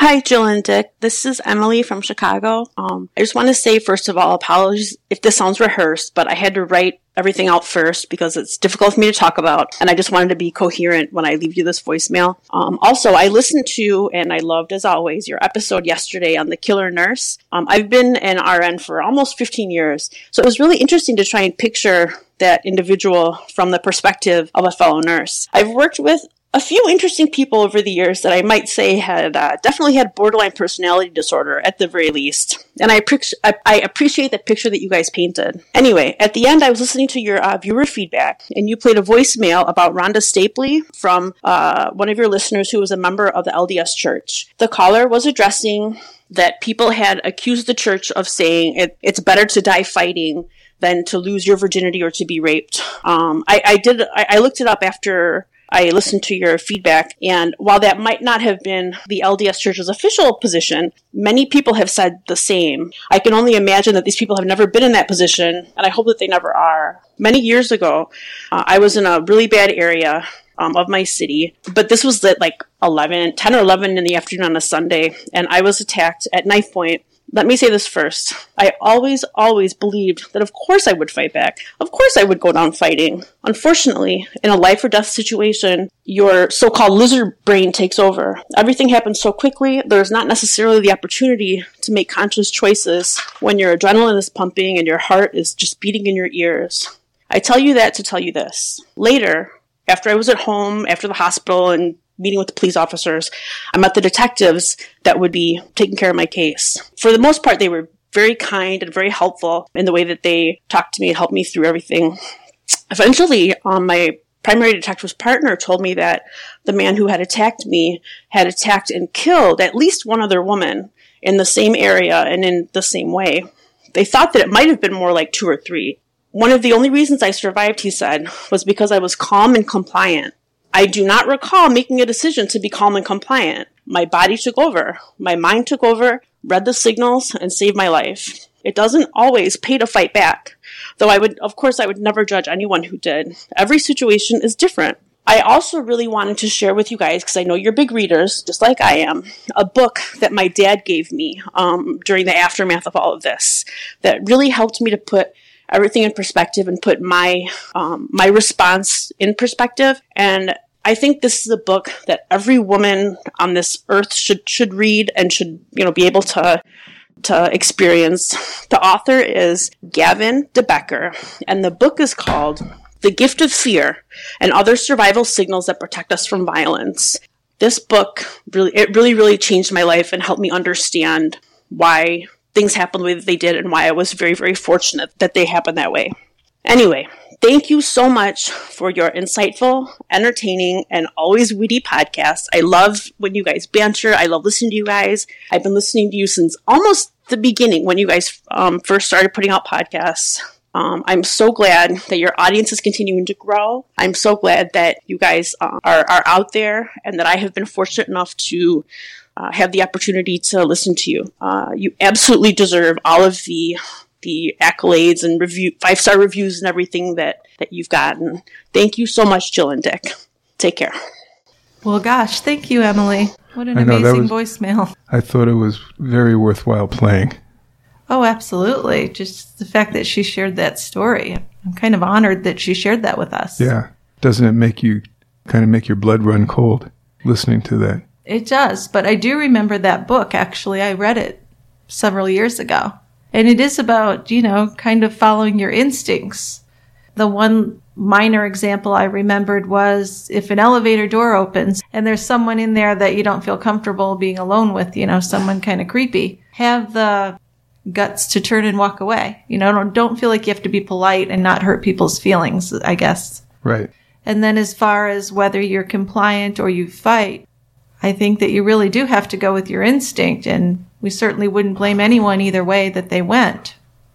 Hi, Jill and Dick. This is Emily from Chicago. Um, I just want to say, first of all, apologies if this sounds rehearsed, but I had to write everything out first because it's difficult for me to talk about, and I just wanted to be coherent when I leave you this voicemail. Um, also, I listened to, and I loved, as always, your episode yesterday on the killer nurse. Um, I've been an R N for almost fifteen years, so it was really interesting to try and picture that individual from the perspective of a fellow nurse. I've worked with a few interesting people over the years that I might say had uh, definitely had borderline personality disorder at the very least. And I, pre- I, I appreciate the picture that you guys painted. Anyway, at the end, I was listening to your uh, viewer feedback, and you played a voicemail about Rhonda Stapley from uh, one of your listeners who was a member of the L D S Church. The caller was addressing that people had accused the church of saying it, it's better to die fighting than to lose your virginity or to be raped. Um, I, I did. I, I looked it up after I listened to your feedback, and while that might not have been the L D S Church's official position, many people have said the same. I can only imagine that these people have never been in that position, and I hope that they never are. Many years ago, uh, I was in a really bad area um, of my city, but this was at like eleven, ten or eleven in the afternoon on a Sunday, and I was attacked at knife point. Let me say this first. I always, always believed that of course I would fight back. Of course I would go down fighting. Unfortunately, in a life or death situation, your so-called lizard brain takes over. Everything happens so quickly, there's not necessarily the opportunity to make conscious choices when your adrenaline is pumping and your heart is just beating in your ears. I tell you that to tell you this. Later, after I was at home, after the hospital, and meeting with the police officers, I met the detectives that would be taking care of my case. For the most part, they were very kind and very helpful in the way that they talked to me and helped me through everything. Eventually, um, my primary detective's partner told me that the man who had attacked me had attacked and killed at least one other woman in the same area and in the same way. They thought that it might have been more like two or three. One of the only reasons I survived, he said, was because I was calm and compliant. I do not recall making a decision to be calm and compliant. My body took over. My mind took over, read the signals, and saved my life. It doesn't always pay to fight back, though I would, of course, I would never judge anyone who did. Every situation is different. I also really wanted to share with you guys, because I know you're big readers, just like I am, a book that my dad gave me um, during the aftermath of all of this that really helped me to put everything in perspective and put my um, my response in perspective. And I think this is a book that every woman on this earth should should read and should, you know, be able to to experience. The author is Gavin De Becker, and the book is called The Gift of Fear and Other Survival Signals That Protect Us from Violence. This book really it really really changed my life and helped me understand why things happened the way that they did and why I was very, very fortunate that they happened that way. Anyway, thank you so much for your insightful, entertaining, and always witty podcast. I love when you guys banter. I love listening to you guys. I've been listening to you since almost the beginning when you guys um, first started putting out podcasts. Um, I'm so glad that your audience is continuing to grow. I'm so glad that you guys uh, are, are out there and that I have been fortunate enough to Uh, have the opportunity to listen to you. Uh, you absolutely deserve all of the the accolades and review five-star reviews and everything that, that you've gotten. Thank you so much, Jill and Dick. Take care. Well, gosh, thank you, Emily. What an I know, amazing was, voicemail. I thought it was very worthwhile playing. Oh, absolutely. Just the fact that she shared that story. I'm kind of honored that she shared that with us. Yeah. Doesn't it make you kind of make your blood run cold listening to that? It does, but I do remember that book, actually. I read it several years ago. And it is about, you know, kind of following your instincts. The one minor example I remembered was if an elevator door opens and there's someone in there that you don't feel comfortable being alone with, you know, someone kind of creepy, have the guts to turn and walk away. You know, don't, don't feel like you have to be polite and not hurt people's feelings, I guess. Right. And then as far as whether you're compliant or you fight, I think that you really do have to go with your instinct, and we certainly wouldn't blame anyone either way that they went.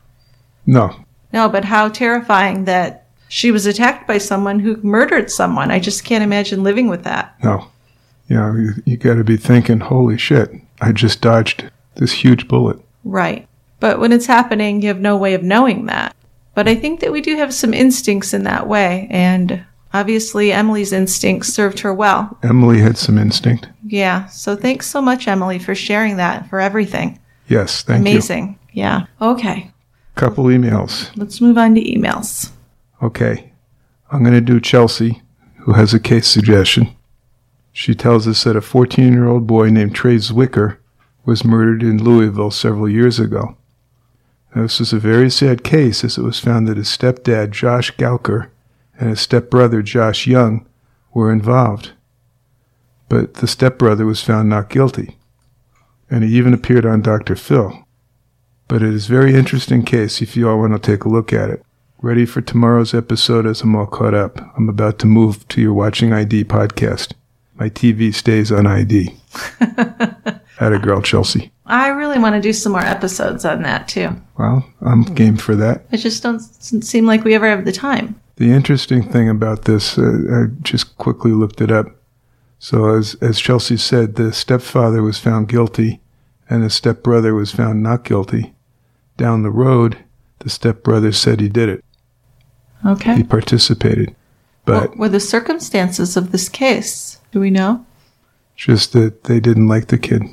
No. No, but how terrifying that she was attacked by someone who murdered someone. I just can't imagine living with that. No. You know, you, you got to be thinking, holy shit, I just dodged this huge bullet. Right. But when it's happening, you have no way of knowing that. But I think that we do have some instincts in that way, and obviously, Emily's instincts served her well. Emily had some instinct. Yeah. So thanks so much, Emily, for sharing that, for everything. Yes, thank Amazing. you. Amazing. Yeah. Okay. Couple emails. Let's move on to emails. Okay. I'm going to do Chelsea, who has a case suggestion. She tells us that a fourteen-year-old boy named Trey Zwicker was murdered in Louisville several years ago. Now, this is a very sad case, as it was found that his stepdad, Josh Gauker, and his stepbrother, Josh Young, were involved. But the stepbrother was found not guilty, and he even appeared on Doctor Phil. But it is a very interesting case if you all want to take a look at it. Ready for tomorrow's episode as I'm all caught up. I'm about to move to your Watching I D podcast. My T V stays on I D. Atta girl, Chelsea. I really want to do some more episodes on that, too. Well, I'm game for that. It just doesn't seem like we ever have the time. The interesting thing about this, uh, I just quickly looked it up. So as as Chelsea said, the stepfather was found guilty and the stepbrother was found not guilty. Down the road, the stepbrother said he did it. Okay. He participated. But what were the circumstances of this case? Do we know? Just that they didn't like the kid.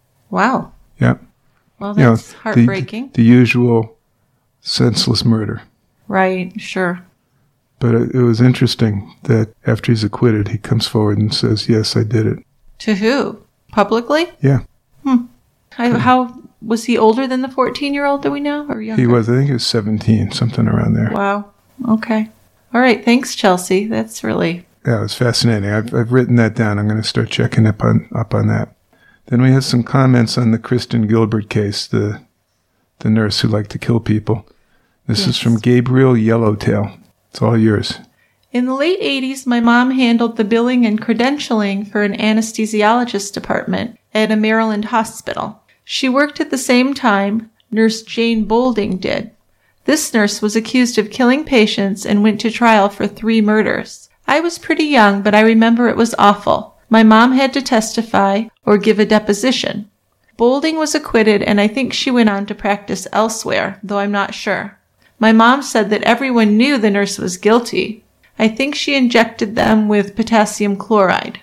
Wow. Yeah. Well, that's you know, heartbreaking. The, the usual senseless murder. Right, sure. But it, it was interesting that after he's acquitted, he comes forward and says, yes, I did it. To who? Publicly? Yeah. Hmm. How, how was he older than the fourteen-year-old, do we know, or younger? He was, I think he was seventeen, something around there. Wow. Okay. All right. Thanks, Chelsea. That's really... Yeah, it was fascinating. I've, I've written that down. I'm going to start checking up on, up on that. Then we have some comments on the Kristen Gilbert case, the the nurse who liked to kill people. This yes. is from Gabriel Yellowtail. It's all yours. In the late eighties, my mom handled the billing and credentialing for an anesthesiologist department at a Maryland hospital. She worked at the same time Nurse Jane Bolding did. This nurse was accused of killing patients and went to trial for three murders. I was pretty young, but I remember it was awful. My mom had to testify or give a deposition. Bolding was acquitted, and I think she went on to practice elsewhere, though I'm not sure. My mom said that everyone knew the nurse was guilty. I think she injected them with potassium chloride.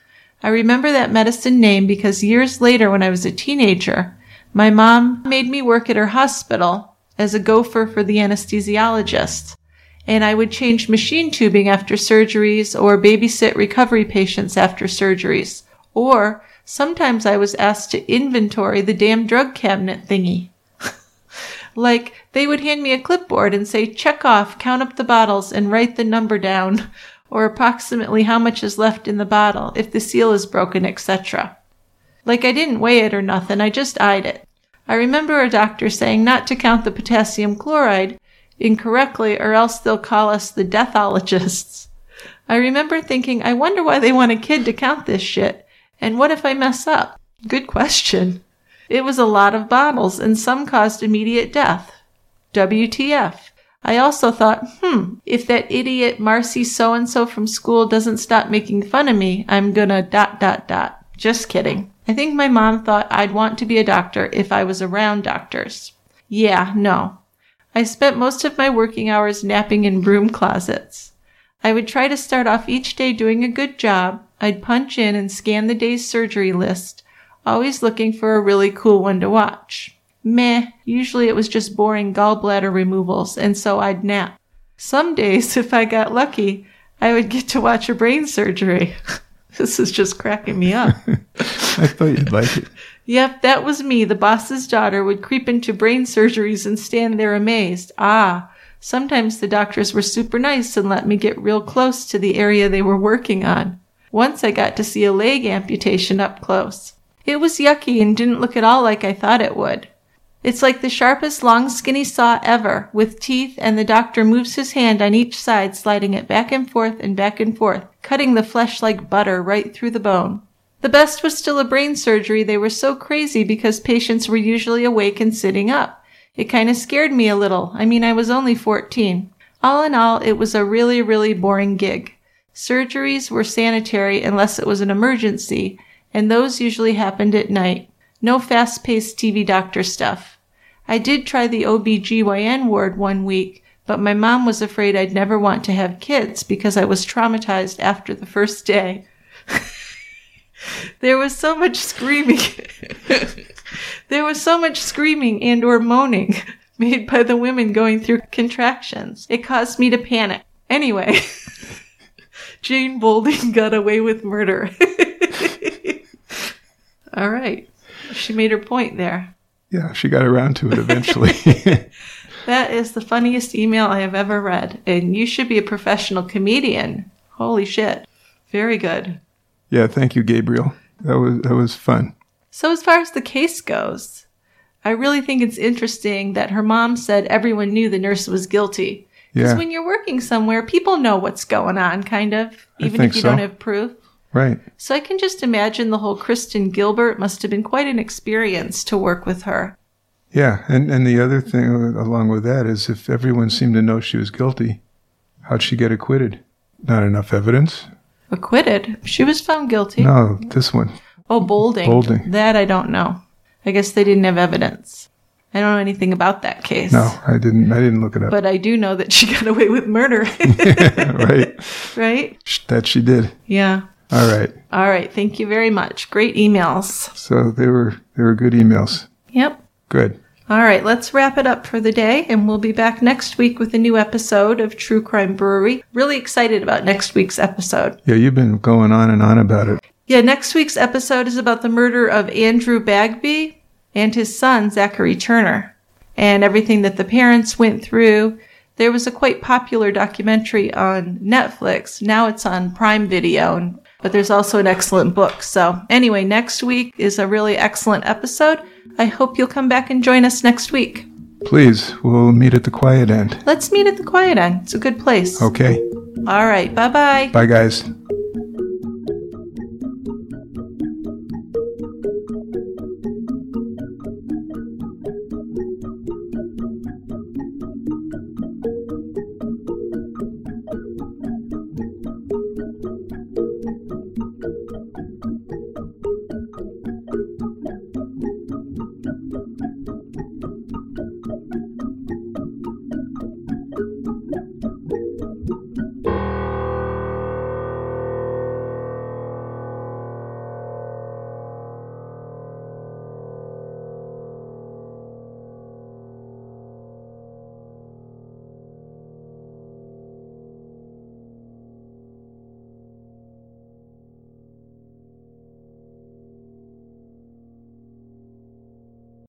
I remember that medicine name because years later, when I was a teenager, my mom made me work at her hospital as a gopher for the anesthesiologist, and I would change machine tubing after surgeries or babysit recovery patients after surgeries, or sometimes I was asked to inventory the damn drug cabinet thingy. Like, they would hand me a clipboard and say, check off, count up the bottles, and write the number down, or approximately how much is left in the bottle, if the seal is broken, et cetera. Like, I didn't weigh it or nothing, I just eyed it. I remember a doctor saying not to count the potassium chloride incorrectly, or else they'll call us the deathologists. I remember thinking, I wonder why they want a kid to count this shit, and what if I mess up? Good question. It was a lot of bottles, and some caused immediate death. W T F. I also thought, hmm, if that idiot Marcy so-and-so from school doesn't stop making fun of me, I'm gonna dot dot dot. Just kidding. I think my mom thought I'd want to be a doctor if I was around doctors. Yeah, no. I spent most of my working hours napping in broom closets. I would try to start off each day doing a good job. I'd punch in and scan the day's surgery list, always looking for a really cool one to watch. Meh, usually it was just boring gallbladder removals, and so I'd nap. Some days, if I got lucky, I would get to watch a brain surgery. This is just cracking me up. I thought you'd like it. Yep, that was me. The boss's daughter would creep into brain surgeries and stand there amazed. Ah, sometimes the doctors were super nice and let me get real close to the area they were working on. Once I got to see a leg amputation up close. It was yucky and didn't look at all like I thought it would. It's like the sharpest long skinny saw ever, with teeth, and the doctor moves his hand on each side, sliding it back and forth and back and forth, cutting the flesh like butter right through the bone. The best was still a brain surgery. They were so crazy because patients were usually awake and sitting up. It kind of scared me a little. I mean, I was only fourteen. All in all, it was a really, really boring gig. Surgeries were sanitary unless it was an emergency, and those usually happened at night. No fast-paced T V doctor stuff. I did try the O B G Y N ward one week, but my mom was afraid I'd never want to have kids because I was traumatized after the first day. There was so much screaming. There was so much screaming and or moaning made by the women going through contractions. It caused me to panic. Anyway, Jane Boulding got away with murder. All right. She made her point there. Yeah, she got around to it eventually. That is the funniest email I have ever read. And you should be a professional comedian. Holy shit. Very good. Yeah, thank you, Gabriel. That was that was fun. So as far as the case goes, I really think it's interesting that her mom said everyone knew the nurse was guilty. Because Yeah. when you're working somewhere, people know what's going on, kind of, I even think if you so. don't have proof. Right. So I can just imagine the whole Kristen Gilbert must have been quite an experience to work with her. Yeah, and, and the other thing along with that is if everyone seemed to know she was guilty, how'd she get acquitted? Not enough evidence? Acquitted? She was found guilty. No, this one. Oh, Boulding. Boulding. That I don't know. I guess they didn't have evidence. I don't know anything about that case. No, I didn't I didn't look it up. But I do know that she got away with murder. Right. Right? That she did. Yeah. All right. All right. Thank you very much. Great emails. So they were they were good emails. Yep. Good. All right. Let's wrap it up for the day, and we'll be back next week with a new episode of True Crime Brewery. Really excited about next week's episode. Yeah, you've been going on and on about it. Yeah, next week's episode is about the murder of Andrew Bagby and his son, Zachary Turner, and everything that the parents went through. There was a quite popular documentary on Netflix. Now it's on Prime Video, and, but there's also an excellent book. So anyway, next week is a really excellent episode. I hope you'll come back and join us next week. Please, we'll meet at the quiet end. Let's meet at the quiet end. It's a good place. Okay. All right. Bye-bye. Bye, guys.